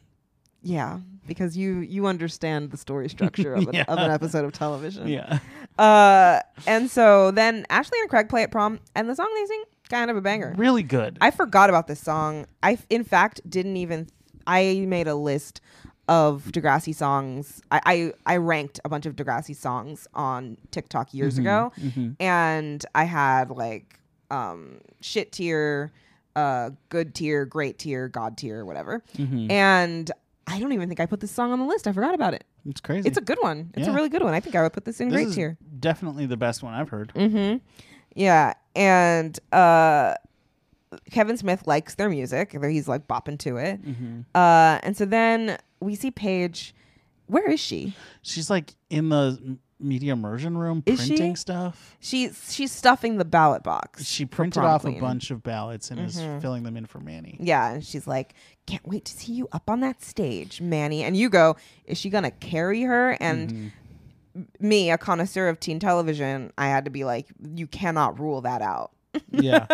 Yeah, because you you understand the story structure of, an, Yeah. of an episode of television. Yeah. Uh, and so then Ashley and Craig play at prom, and the song they sing kind of a banger. Really good. I forgot about this song. I f- in fact didn't even. I made a list of Degrassi songs. I I, I ranked a bunch of Degrassi songs on TikTok years Mhm, ago, mhm. and I had like um shit tier, uh good tier, great tier, god tier, whatever. Mhm. And I don't even think I put this song on the list. I forgot about it. It's crazy. It's a good one. It's a Yeah. really good one. I think I would put this in This great is tier. definitely the best one I've heard. Mm-hmm. Yeah. And uh, Kevin Smith likes their music. He's like bopping to it. Mm-hmm. Uh, and so then we see Paige. Where is she? She's like in the m- media immersion room Is she? printing stuff. She's she's stuffing the ballot box. She for printed prom off queen. a bunch of ballots and Mhm. is filling them in for Manny. Yeah, and she's like, "Can't wait to see you up on that stage, Manny." And you go, "Is she gonna carry her?" And Mhm. me, a connoisseur of teen television, I had to be like, "You cannot rule that out." Yeah.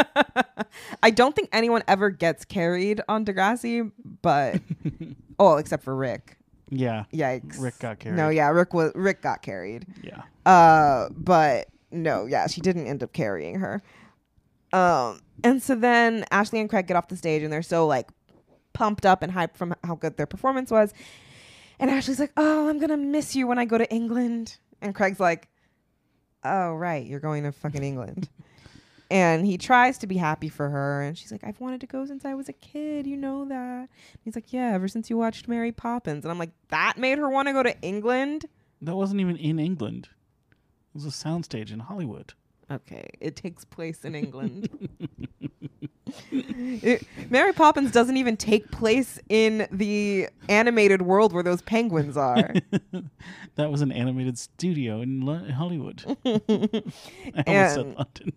I don't think anyone ever gets carried on Degrassi, but oh, except for Rick. Yeah. Yikes. Rick got carried. No, yeah, Rick was Rick got carried. Yeah. Uh, but no, yeah, she didn't end up carrying her. Um, And so then Ashley and Craig get off the stage and they're so like pumped up and hyped from how good their performance was. And Ashley's like, oh, I'm going to miss you when I go to England. And Craig's like, oh, right. You're going to fucking England. And he tries to be happy for her. And she's like, I've wanted to go since I was a kid. You know that. And he's like, yeah, ever since you watched Mary Poppins. And I'm like, that made her want to go to England? That wasn't even in England. It was a soundstage in Hollywood. Okay, it takes place in England. it, Mary Poppins doesn't even take place in the animated world where those penguins are. That was an animated studio in Lo- Hollywood. I almost said London.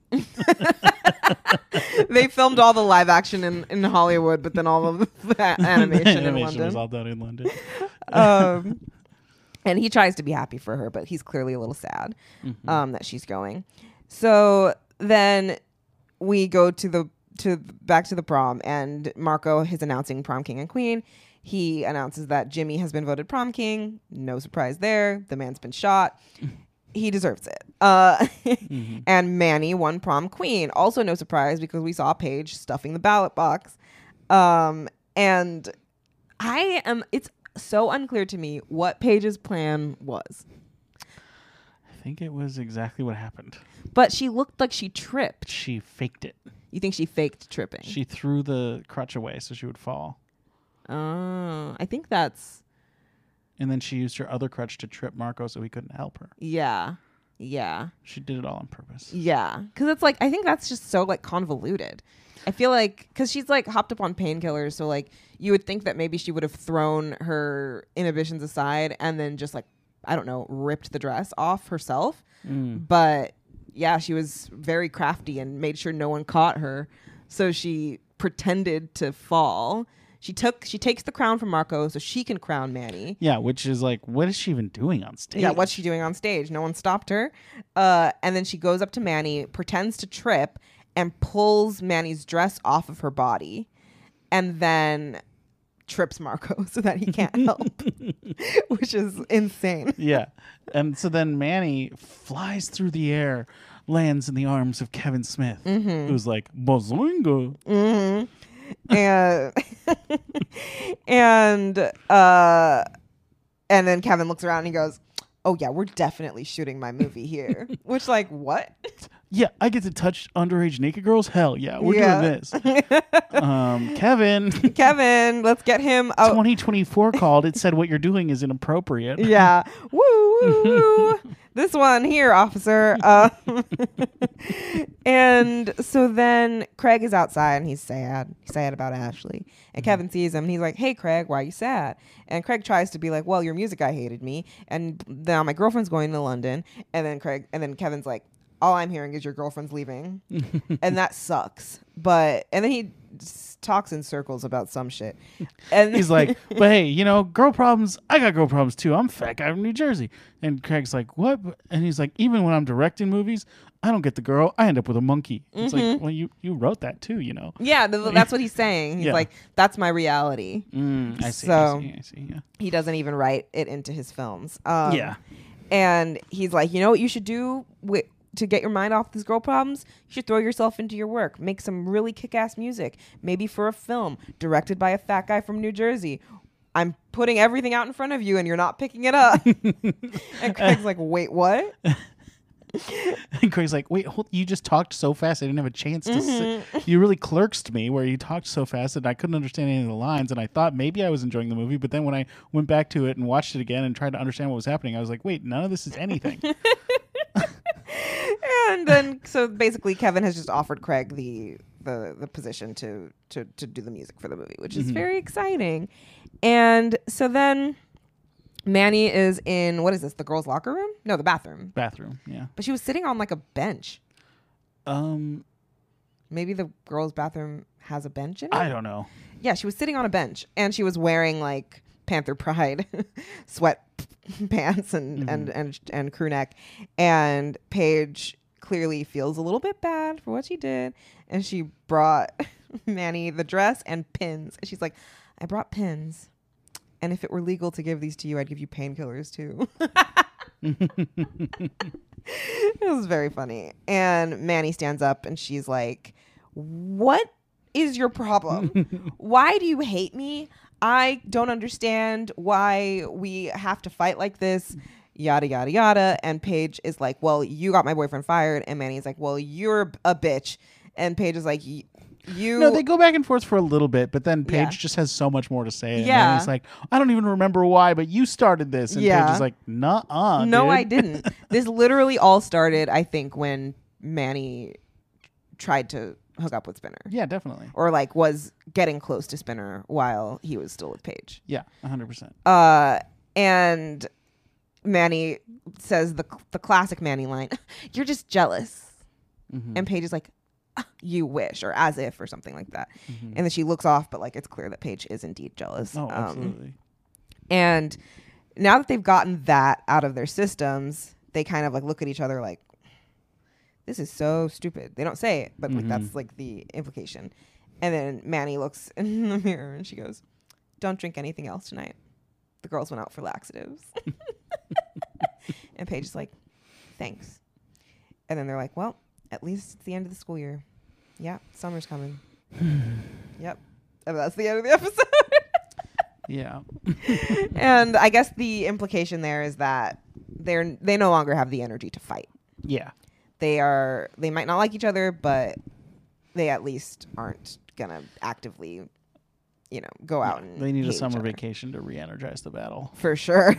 They filmed all the live action in, in Hollywood, but then all of the animation, animation in London. was all done in London. um, and he tries to be happy for her, but he's clearly a little sad Mm-hmm. um, that she's going. So then we go to the to back to the prom, and Marco is announcing prom king and queen. He announces that Jimmy has been voted prom king. No surprise there. The man's been shot. He deserves it. Uh, mm-hmm. And Manny won prom queen. Also no surprise because we saw Paige stuffing the ballot box. Um, and I am. It's so unclear to me what Paige's plan was. I think it was exactly what happened. But she looked like she tripped. She faked it. You think she faked tripping? She threw the crutch away so she would fall. Oh, I think that's... And then she used her other crutch to trip Marco so he couldn't help her. Yeah. Yeah. She did it all on purpose. Yeah. Because it's like, I think that's just so like convoluted. I feel like, because she's like hopped up on painkillers. So like you would think that maybe she would have thrown her inhibitions aside and then just like, I don't know, ripped the dress off herself. Mm. But yeah, she was very crafty and made sure no one caught her. So she pretended to fall. She took, she takes the crown from Marco so she can crown Manny. Yeah, which is like, what is she even doing on stage? Yeah, what's she doing on stage? No one stopped her. Uh, and then she goes up to Manny, pretends to trip, and pulls Manny's dress off of her body. And then trips Marco so that he can't help, which is insane. Yeah. And so then Manny flies through the air, lands in the arms of Kevin Smith, mm-hmm. who's like, Bazinga. Mm-hmm. and and uh and then Kevin looks around and he goes, oh yeah, we're definitely shooting my movie here. Which, like, what? Yeah, I get to touch underage naked girls? Hell yeah, we're yeah. doing this. um, Kevin. Kevin, let's get him out. twenty twenty-four called. It said what you're doing is inappropriate. Yeah. Woo, woo, woo. This one here, officer. Uh, and so then Craig is outside and he's sad. He's sad about Ashley. And mm-hmm. Kevin sees him and he's like, hey, Craig, why are you sad? And Craig tries to be like, well, your music guy hated me. And now my girlfriend's going to London. And then Craig, and then Kevin's like, all I'm hearing is your girlfriend's leaving. And that sucks. But, and then he s- talks in circles about some shit. And he's like, but hey, you know, girl problems, I got girl problems too. I'm a fat guy from New Jersey. And Craig's like, what? And he's like, even when I'm directing movies, I don't get the girl. I end up with a monkey. Mm-hmm. It's like, well, you, you wrote that too, you know? Yeah, th- that's what he's saying. He's yeah. like, that's my reality. Mm, I see, so I see, I see, yeah. He doesn't even write it into his films. Um, yeah. And he's like, you know what you should do with, to get your mind off these girl problems? You should throw yourself into your work. Make some really kick-ass music. Maybe for a film directed by a fat guy from New Jersey. I'm putting everything out in front of you and you're not picking it up. And Craig's like, wait, what? And Craig's like, wait, hold, you just talked so fast I didn't have a chance to mm-hmm. sit. You really clerksed me where you talked so fast that I couldn't understand any of the lines, and I thought maybe I was enjoying the movie, but then when I went back to it and watched it again and tried to understand what was happening, I was like, wait, none of this is anything. And then so basically Kevin has just offered Craig the the, the position to, to to do the music for the movie, which is mm-hmm. very exciting. And so then Manny is in, what is this, the girls' locker room? No, the bathroom. Bathroom, yeah. But she was sitting on like a bench. Um, Maybe the girls' bathroom has a bench in it? I don't know. Yeah, she was sitting on a bench and she was wearing like Panther Pride sweat pants and, mm-hmm. and, and, and crew neck. And Paige clearly feels a little bit bad for what she did. And she brought Manny the dress and pins. And she's like, I brought pins. And if it were legal to give these to you, I'd give you painkillers too. It was very funny. And Manny stands up and she's like, what is your problem? Why do you hate me? I don't understand why we have to fight like this. Yada, yada, yada. And Paige is like, well, you got my boyfriend fired. And Manny's like, well, you're a bitch. And Paige is like, you. No, they go back and forth for a little bit, but then Paige Yeah. just has so much more to say. And Yeah. Manny's like, I don't even remember why, but you started this. And Yeah. Paige is like, nuh-uh, No, dude. I didn't. This literally all started, I think, when Manny tried to hook up with Spinner. Yeah, definitely. Or like was getting close to Spinner while he was still with Paige. Yeah, one hundred percent. Uh, and Manny says the the classic Manny line, "You're just jealous." Mm-hmm. And Paige is like, "Ah, "You wish," or as if, or something like that. Mm-hmm. And then she looks off, but like it's clear that Paige is indeed jealous. Oh, Um, absolutely. and now that they've gotten that out of their systems, they kind of like look at each other like, this is so stupid. They don't say it, but like Mhm. that's like the implication. And then Manny looks in the mirror and she goes, "Don't drink anything else tonight. The girls went out for laxatives." And Paige is like, "Thanks." And then they're like, "Well, at least it's the end of the school year. Yeah, summer's coming." Yep. And that's the end of the episode. Yeah. And I guess the implication there is that they're they no longer have the energy to fight. Yeah. They are they might not like each other, but they at least aren't gonna actively, you know, go out and They need a hate each summer other. vacation to re-energize the battle. For sure.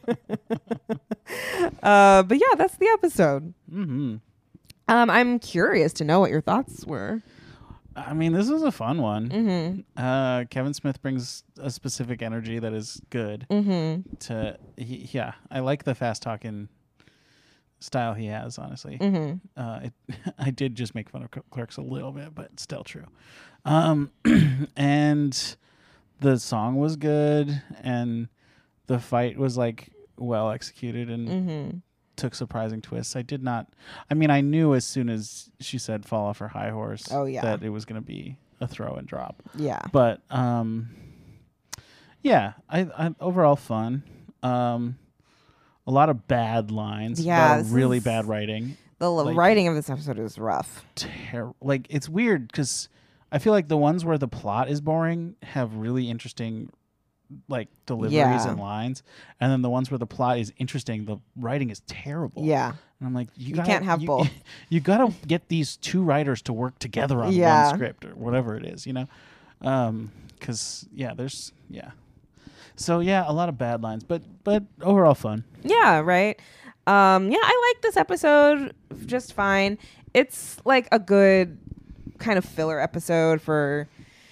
uh, but yeah, that's the episode. Mm-hmm. Um, I'm curious to know what your thoughts were. I mean, this was a fun one. Mm-hmm. Uh, Kevin Smith brings a specific energy that is good. Mm-hmm. To he, yeah, I like the fast talking style he has. Honestly, Mm-hmm. uh, it, I did just make fun of Cl- Clerks a little bit, but it's still true. Um, and the song was good, and the fight was like well executed and Mm-hmm. took surprising twists. I did not. I mean, I knew as soon as she said "fall off her high horse" Oh, yeah. that it was going to be a throw and drop. Yeah. But um, yeah, I, I overall fun. Um, a lot of bad lines. Yeah, a lot of this really is- bad writing. The l like- writing of this episode is rough. Ter- like it's weird because I feel like the ones where the plot is boring have really interesting like deliveries Yeah. and lines, and then the ones where the plot is interesting, the writing is terrible. Yeah. And I'm like, you, You gotta, can't have you, both. You gotta get these two writers to work together on Yeah. one script or whatever it is, you know? Um, because yeah, there's yeah. So yeah, a lot of bad lines, but but overall fun. Yeah, right. Um, yeah, I like this episode just fine. It's like a good kind of filler episode for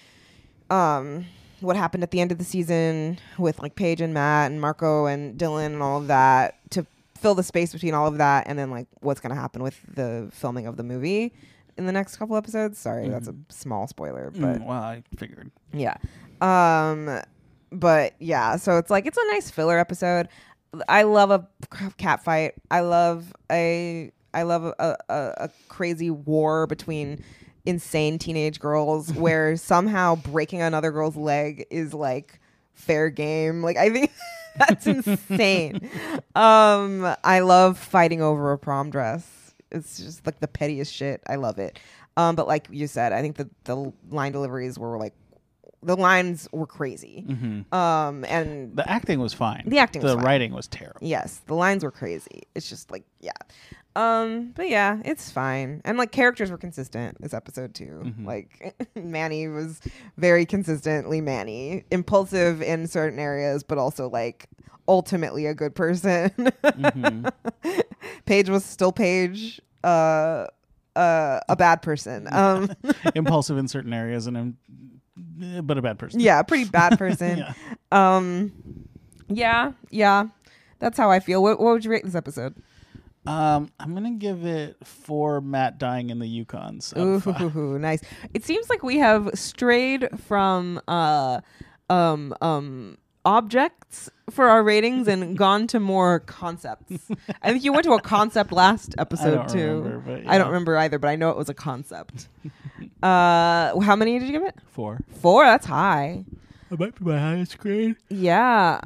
um what happened at the end of the season with like Paige and Matt and Marco and Dylan and all of that to fill the space between all of that, and then like what's going to happen with the filming of the movie in the next couple episodes. Sorry, that's a small spoiler, but Mm, well, I figured. yeah. Um, but yeah, so it's like it's a nice filler episode. I love a cat fight. I love a I love a, a, a crazy war between insane teenage girls where somehow breaking another girl's leg is like fair game. Like I think that's insane. Um, I love fighting over a prom dress. It's just like the pettiest shit. I love it. Um, but like you said, I think that the line deliveries were like the lines were crazy. Mm-hmm. Um, and The acting was fine. The acting was The fine. writing was terrible. yes, the lines were crazy. It's just like, yeah. Um, but yeah, it's fine. And like characters were consistent this episode too. Mhm. Like Manny was very consistently Manny, impulsive in certain areas, but also like ultimately a good person. Mhm. Paige was still Paige, uh, uh, a bad person. Um, Impulsive in certain areas, and um, eh, but a bad person. yeah, a pretty bad person. Yeah. Um, yeah, yeah, that's how I feel. What, what would you rate this episode? Um, I'm gonna give it four Matt dying in the Yukons. out of five. Ooh, nice. It seems like we have strayed from uh, um, um, objects for our ratings and gone to more concepts. I think you went to a concept last episode don't too. remember, but I don't yeah. remember either, but I know it was a concept. uh, how many did you give it? Four. Four. That's high. That might be my highest grade. Yeah,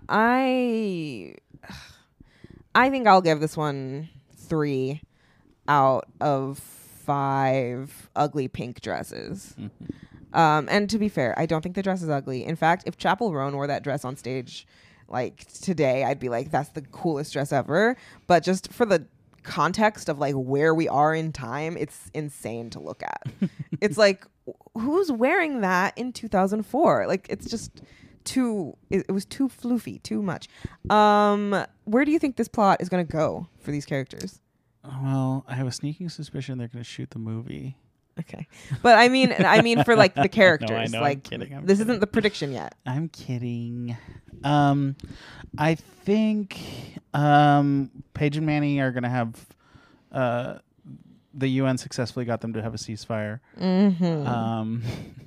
I I think I'll give this one three out of five ugly pink dresses. Mm-hmm. Um, and to be fair, I don't think the dress is ugly. In fact, if Chapel Roan wore that dress on stage like today, I'd be like, that's the coolest dress ever. But just for the context of like where we are in time, it's insane to look at. It's like, who's wearing that in two thousand four? Like, it's just too, it, it was too floofy, too much. Um, where do you think this plot is going to go for these characters? Well, I have a sneaking suspicion they're going to shoot the movie. Okay. But I mean, I mean for like the characters, No, I know, I'm like kidding, I'm this kidding. isn't the prediction yet. I'm kidding. Um, I think um, Paige and Manny are going to have uh, the U N successfully got them to have a ceasefire. Mm-hmm. Um,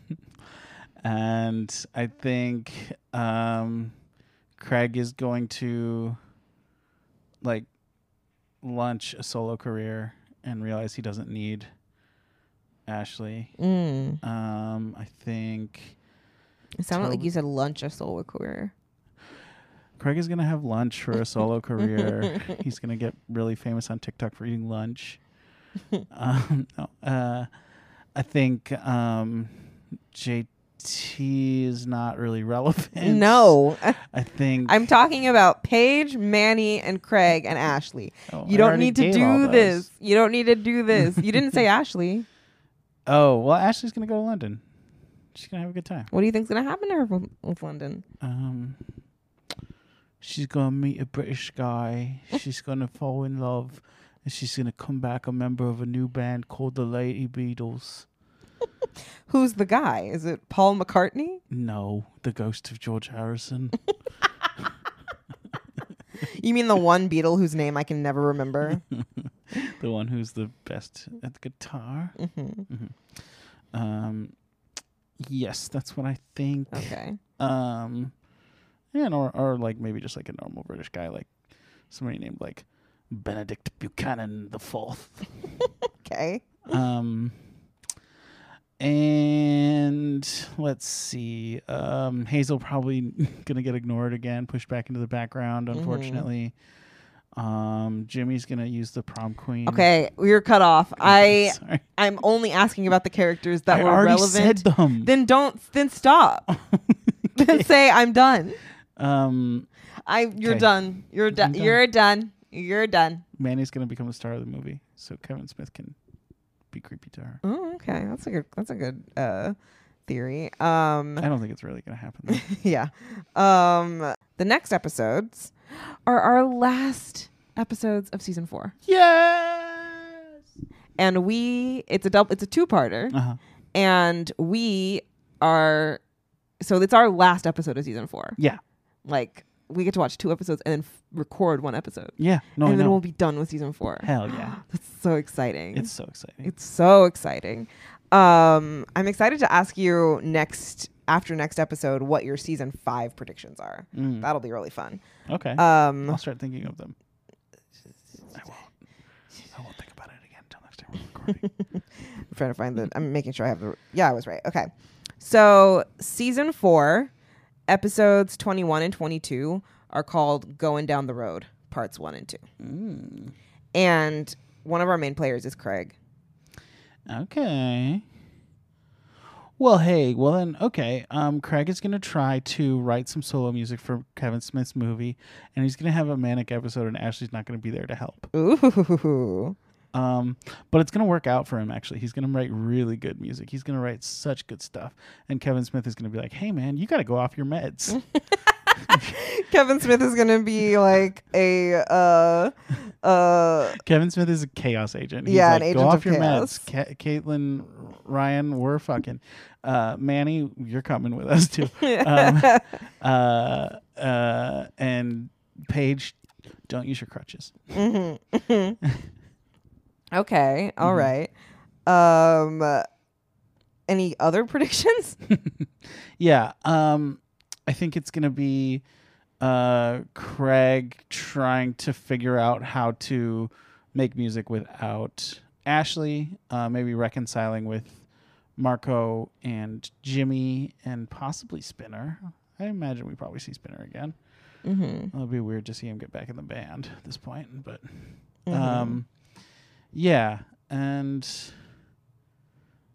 and I think um, Craig is going to like launch a solo career and realize he doesn't need Ashley. Mm. Um, I think It sounded like Toby- you said lunch a solo career. Craig is gonna have lunch for a solo career. He's gonna get really famous on TikTok for eating lunch. um, no, uh, I think um, J T is not really relevant. No. I think I'm talking about Paige, Manny, and Craig and Ashley. Oh, You I don't already need to gave all do those. this. You don't need to do this. You didn't say Ashley. Oh well, Ashley's gonna go to London. She's gonna have a good time. What do you think's gonna happen to her with, with London? Um, she's gonna meet a British guy. She's gonna fall in love, and she's gonna come back a member of a new band called the Lady Beatles. Who's the guy? Is it Paul McCartney? No, the ghost of George Harrison. You mean the one Beatle whose name I can never remember? The one who's the best at the guitar. Mm-hmm. Mm-hmm. Um, yes, that's what I think. Okay. Um, yeah, and or or like maybe just like a normal British guy, like somebody named like Benedict Buchanan the Fourth. Okay. Um, and let's see. Um, Hazel probably gonna get ignored again, pushed back into the background. Unfortunately, um, Jimmy's gonna use the prom queen. Okay, we were cut off. I Sorry. I'm only asking about the characters that I were already relevant. said them. Then don't. Then stop. Then say I'm done. um, I. You're Okay. done. You're I'm done. done. You're done. You're done. Manny's gonna become the star of the movie, so Kevin Smith can be creepy to her. Oh, okay. That's a good. That's a good uh, theory. Um. I don't think it's really gonna happen. Though. yeah. Um. The next episodes are our last episodes of season four, Yes. and we. It's a double. It's a two-parter. Uh huh. And we are, so it's our last episode of season four. Yeah. Like, we get to watch two episodes and then f- record one episode. Yeah. No. and I then know. we'll be done with season four. Hell yeah. That's so exciting. It's so exciting. It's so exciting. Um, I'm excited to ask you next, after next episode, what your season five predictions are. Mm. That'll be really fun. Okay. Um, I'll start thinking of them. I won't. I won't think about it again until next time we're recording. I'm trying to find the. I'm making sure I have the. Yeah, I was right. Okay. So season four, episodes twenty-one and twenty-two are called "Going Down the Road," parts one and two. Mm. And one of our main players is Craig. Okay. Well, hey, well then, okay. Um, Craig is gonna try to write some solo music for Kevin Smith's movie, and he's gonna have a manic episode, and Ashley's not gonna be there to help. Ooh. Um, but it's gonna work out for him. Actually, he's gonna write really good music. He's gonna write such good stuff, and Kevin Smith is gonna be like, "Hey, man, you gotta go off your meds." Kevin Smith is gonna be like a uh uh Kevin Smith is a chaos agent. He's Yeah, like, an agent go off of your chaos. meds. Ca- Caitlin, Ryan, we're fucking. Uh, Manny, you're coming with us too. um, uh, uh, and Paige, don't use your crutches. mhm. Okay, all Mhm. right. Um uh, any other predictions? Yeah. Um, I think it's gonna be uh, Craig trying to figure out how to make music without Ashley. Uh, maybe reconciling with Marco and Jimmy and possibly Spinner. I imagine we probably see Spinner again. Mm-hmm. It'll be weird to see him get back in the band at this point, but Mhm. um, yeah. And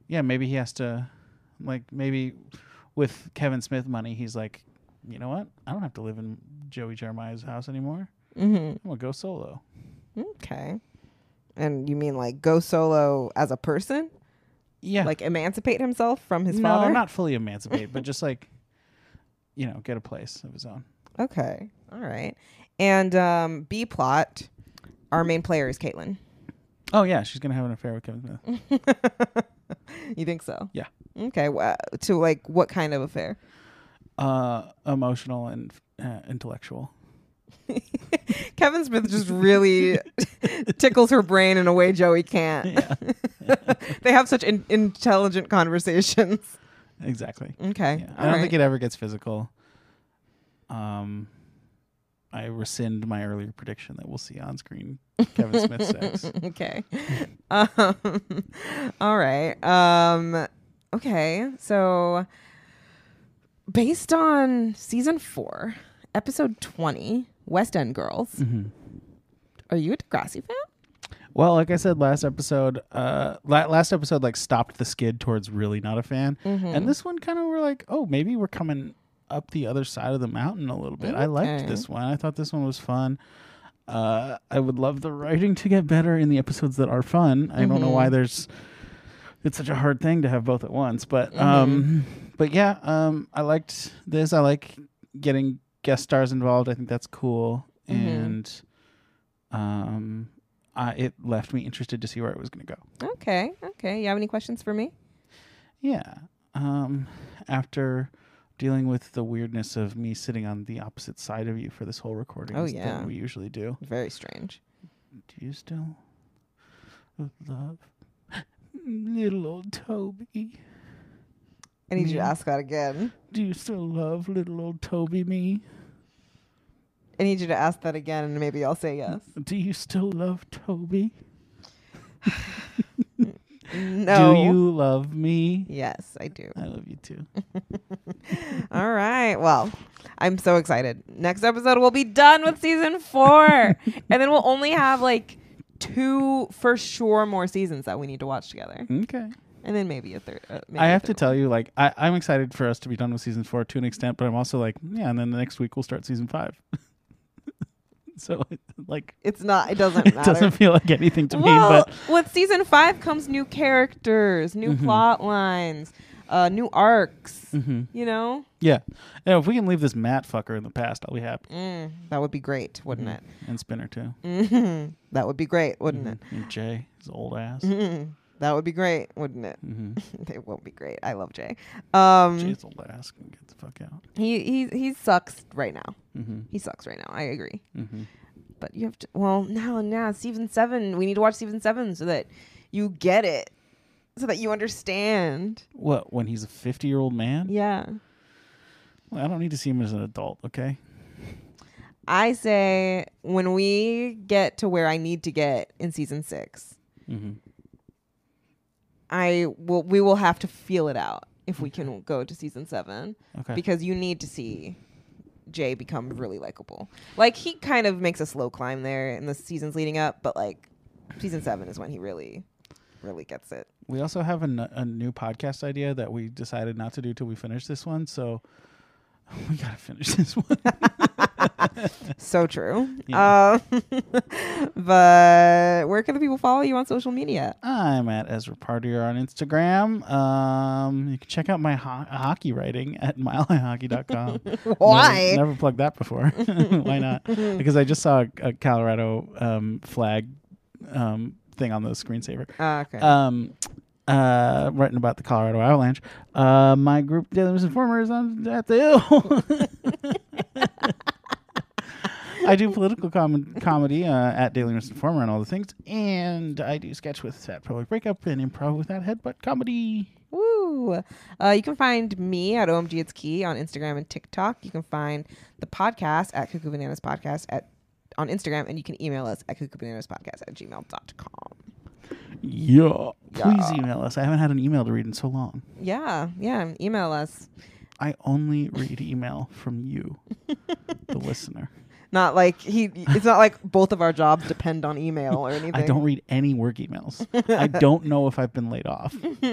yeah, maybe he has to, like, maybe with Kevin Smith money, he's like, you know what? I don't have to live in Joey Jeremiah's house anymore. Mm-hmm. I'm gonna go solo. Okay. And you mean like go solo as a person? Yeah. Like emancipate himself from his no, father? not fully emancipate, but just like, you know, get a place of his own. Okay. All right. And um, B plot, our main player is Caitlin. Oh yeah, she's gonna have an affair with Kevin Smith. You think so? Yeah. Okay. Well, to like what kind of affair? Uh, emotional and uh, intellectual. Kevin Smith just really tickles her brain in a way Joey can't. Yeah. They have such in- intelligent conversations. Exactly. Okay. Yeah. I don't think it ever gets physical. Um, I rescind my earlier prediction that we'll see on screen Kevin Smith sex. Okay. um, all right. Um, okay. So, based on season four, episode twenty, West End Girls, Mm-hmm. are you a Degrassi fan? Well, like I said last episode, uh, la- last episode like stopped the skid towards really not a fan, Mm-hmm. and this one kind of were like, oh, maybe we're coming up the other side of the mountain a little bit. I liked Okay. this one. I thought this one was fun. Uh, I would love the writing to get better in the episodes that are fun. I don't know Mhm. why there's it's such a hard thing to have both at once, but um, but yeah, um, I liked this. I like getting guest stars involved. I think that's cool, Mhm. and um. Uh, it left me interested to see where it was going to go. Okay. Okay. You have any questions for me? Yeah. Um, after dealing with the weirdness of me sitting on the opposite side of you for this whole recording Oh, than yeah. we usually do. Very strange. Do you still love little old Toby? I need you to Mm. ask that again. Do you still love little old Toby me? I need you to ask that again, and maybe I'll say yes. Do you still love Toby? No. Do you love me? Yes, I do. I love you too. All right. Well, I'm so excited. Next episode, we'll be done with season four. And then we'll only have like two for sure more seasons that we need to watch together. Okay. And then maybe a third. Uh, maybe I a have to third tell you, like, I, I'm excited for us to be done with season four to an extent, but I'm also like, yeah, and then the next week we'll start season five. So, it, like, It's not, it doesn't it matter. doesn't feel like anything to well, me, but with season five comes new characters, new Mhm. plot lines, uh, new arcs, mhm. you know? yeah. And if we can leave this Matt fucker in the past, I'll be happy. Mm, that would be great, wouldn't Mhm. And Spinner, too. it? Mhm. That would be great, wouldn't Mhm. And Jay, his old ass. it? Mhm. That would be great, wouldn't it? hmm They won't be great. I love Jay. Um, Jay's old ass can get the fuck out. he he he sucks right now. hmm He sucks right now. I agree. hmm But you have to. Well, now now season seven. We need to watch season seven so that you get it, so that you understand. What, when he's a fifty-year-old man? Yeah. Well, I don't need to see him as an adult, okay? I say when we get to where I need to get in season six, hmm I will. We will have to feel it out if we can go to season seven Okay. because you need to see Jay become really likable. Like he kind of makes a slow climb there in the seasons leading up, but like season seven is when he really, really gets it. We also have a, n- a new podcast idea that we decided not to do till we finish this one, so we gotta finish this one. So true. Yeah. Um, but where can the people follow you on social media? I'm at Ezra Partier on Instagram. Um, you can check out my ho- hockey writing at mile high hockey dot com. Why? Never, never plugged that before. Why not? Because I just saw a, a Colorado um, flag um, thing on the screensaver. Ah, okay. Um, uh, writing about the Colorado Avalanche. Uh, my group, Daily Misinformer, is on at the Hill. I do political com- comedy uh, at Daily Misinformer and all the things, and I do sketch with at Public Breakup and improv with at Headbutt Comedy. Woo! Uh, you can find me at O M G It's Key on Instagram and TikTok. You can find the podcast at Cuckoo Bananas Podcast at on Instagram, and you can email us at cuckoo bananas podcast at gmail dot com. Yeah. Please Yeah. email us. I haven't had an email to read in so long. Yeah, yeah. Email us. I only read email from you, the listener. Not like he. It's not like both of our jobs depend on email or anything. I don't read any work emails. I don't know if I've been laid off.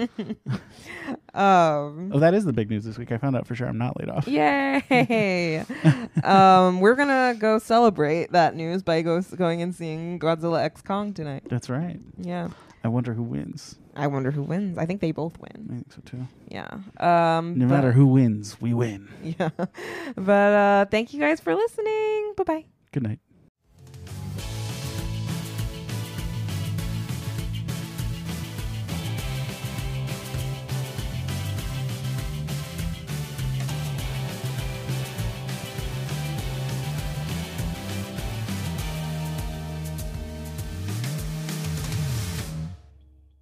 um, Oh, that is the big news this week. I found out for sure I'm not laid off. Yay! um, we're gonna go celebrate that news by go going and seeing Godzilla X Kong tonight. That's right. Yeah. I wonder who wins. I wonder who wins. I think they both I win. think so too. Yeah. Um, No matter who wins, we win. Yeah. But uh, thank you guys for listening. Bye bye. Good night.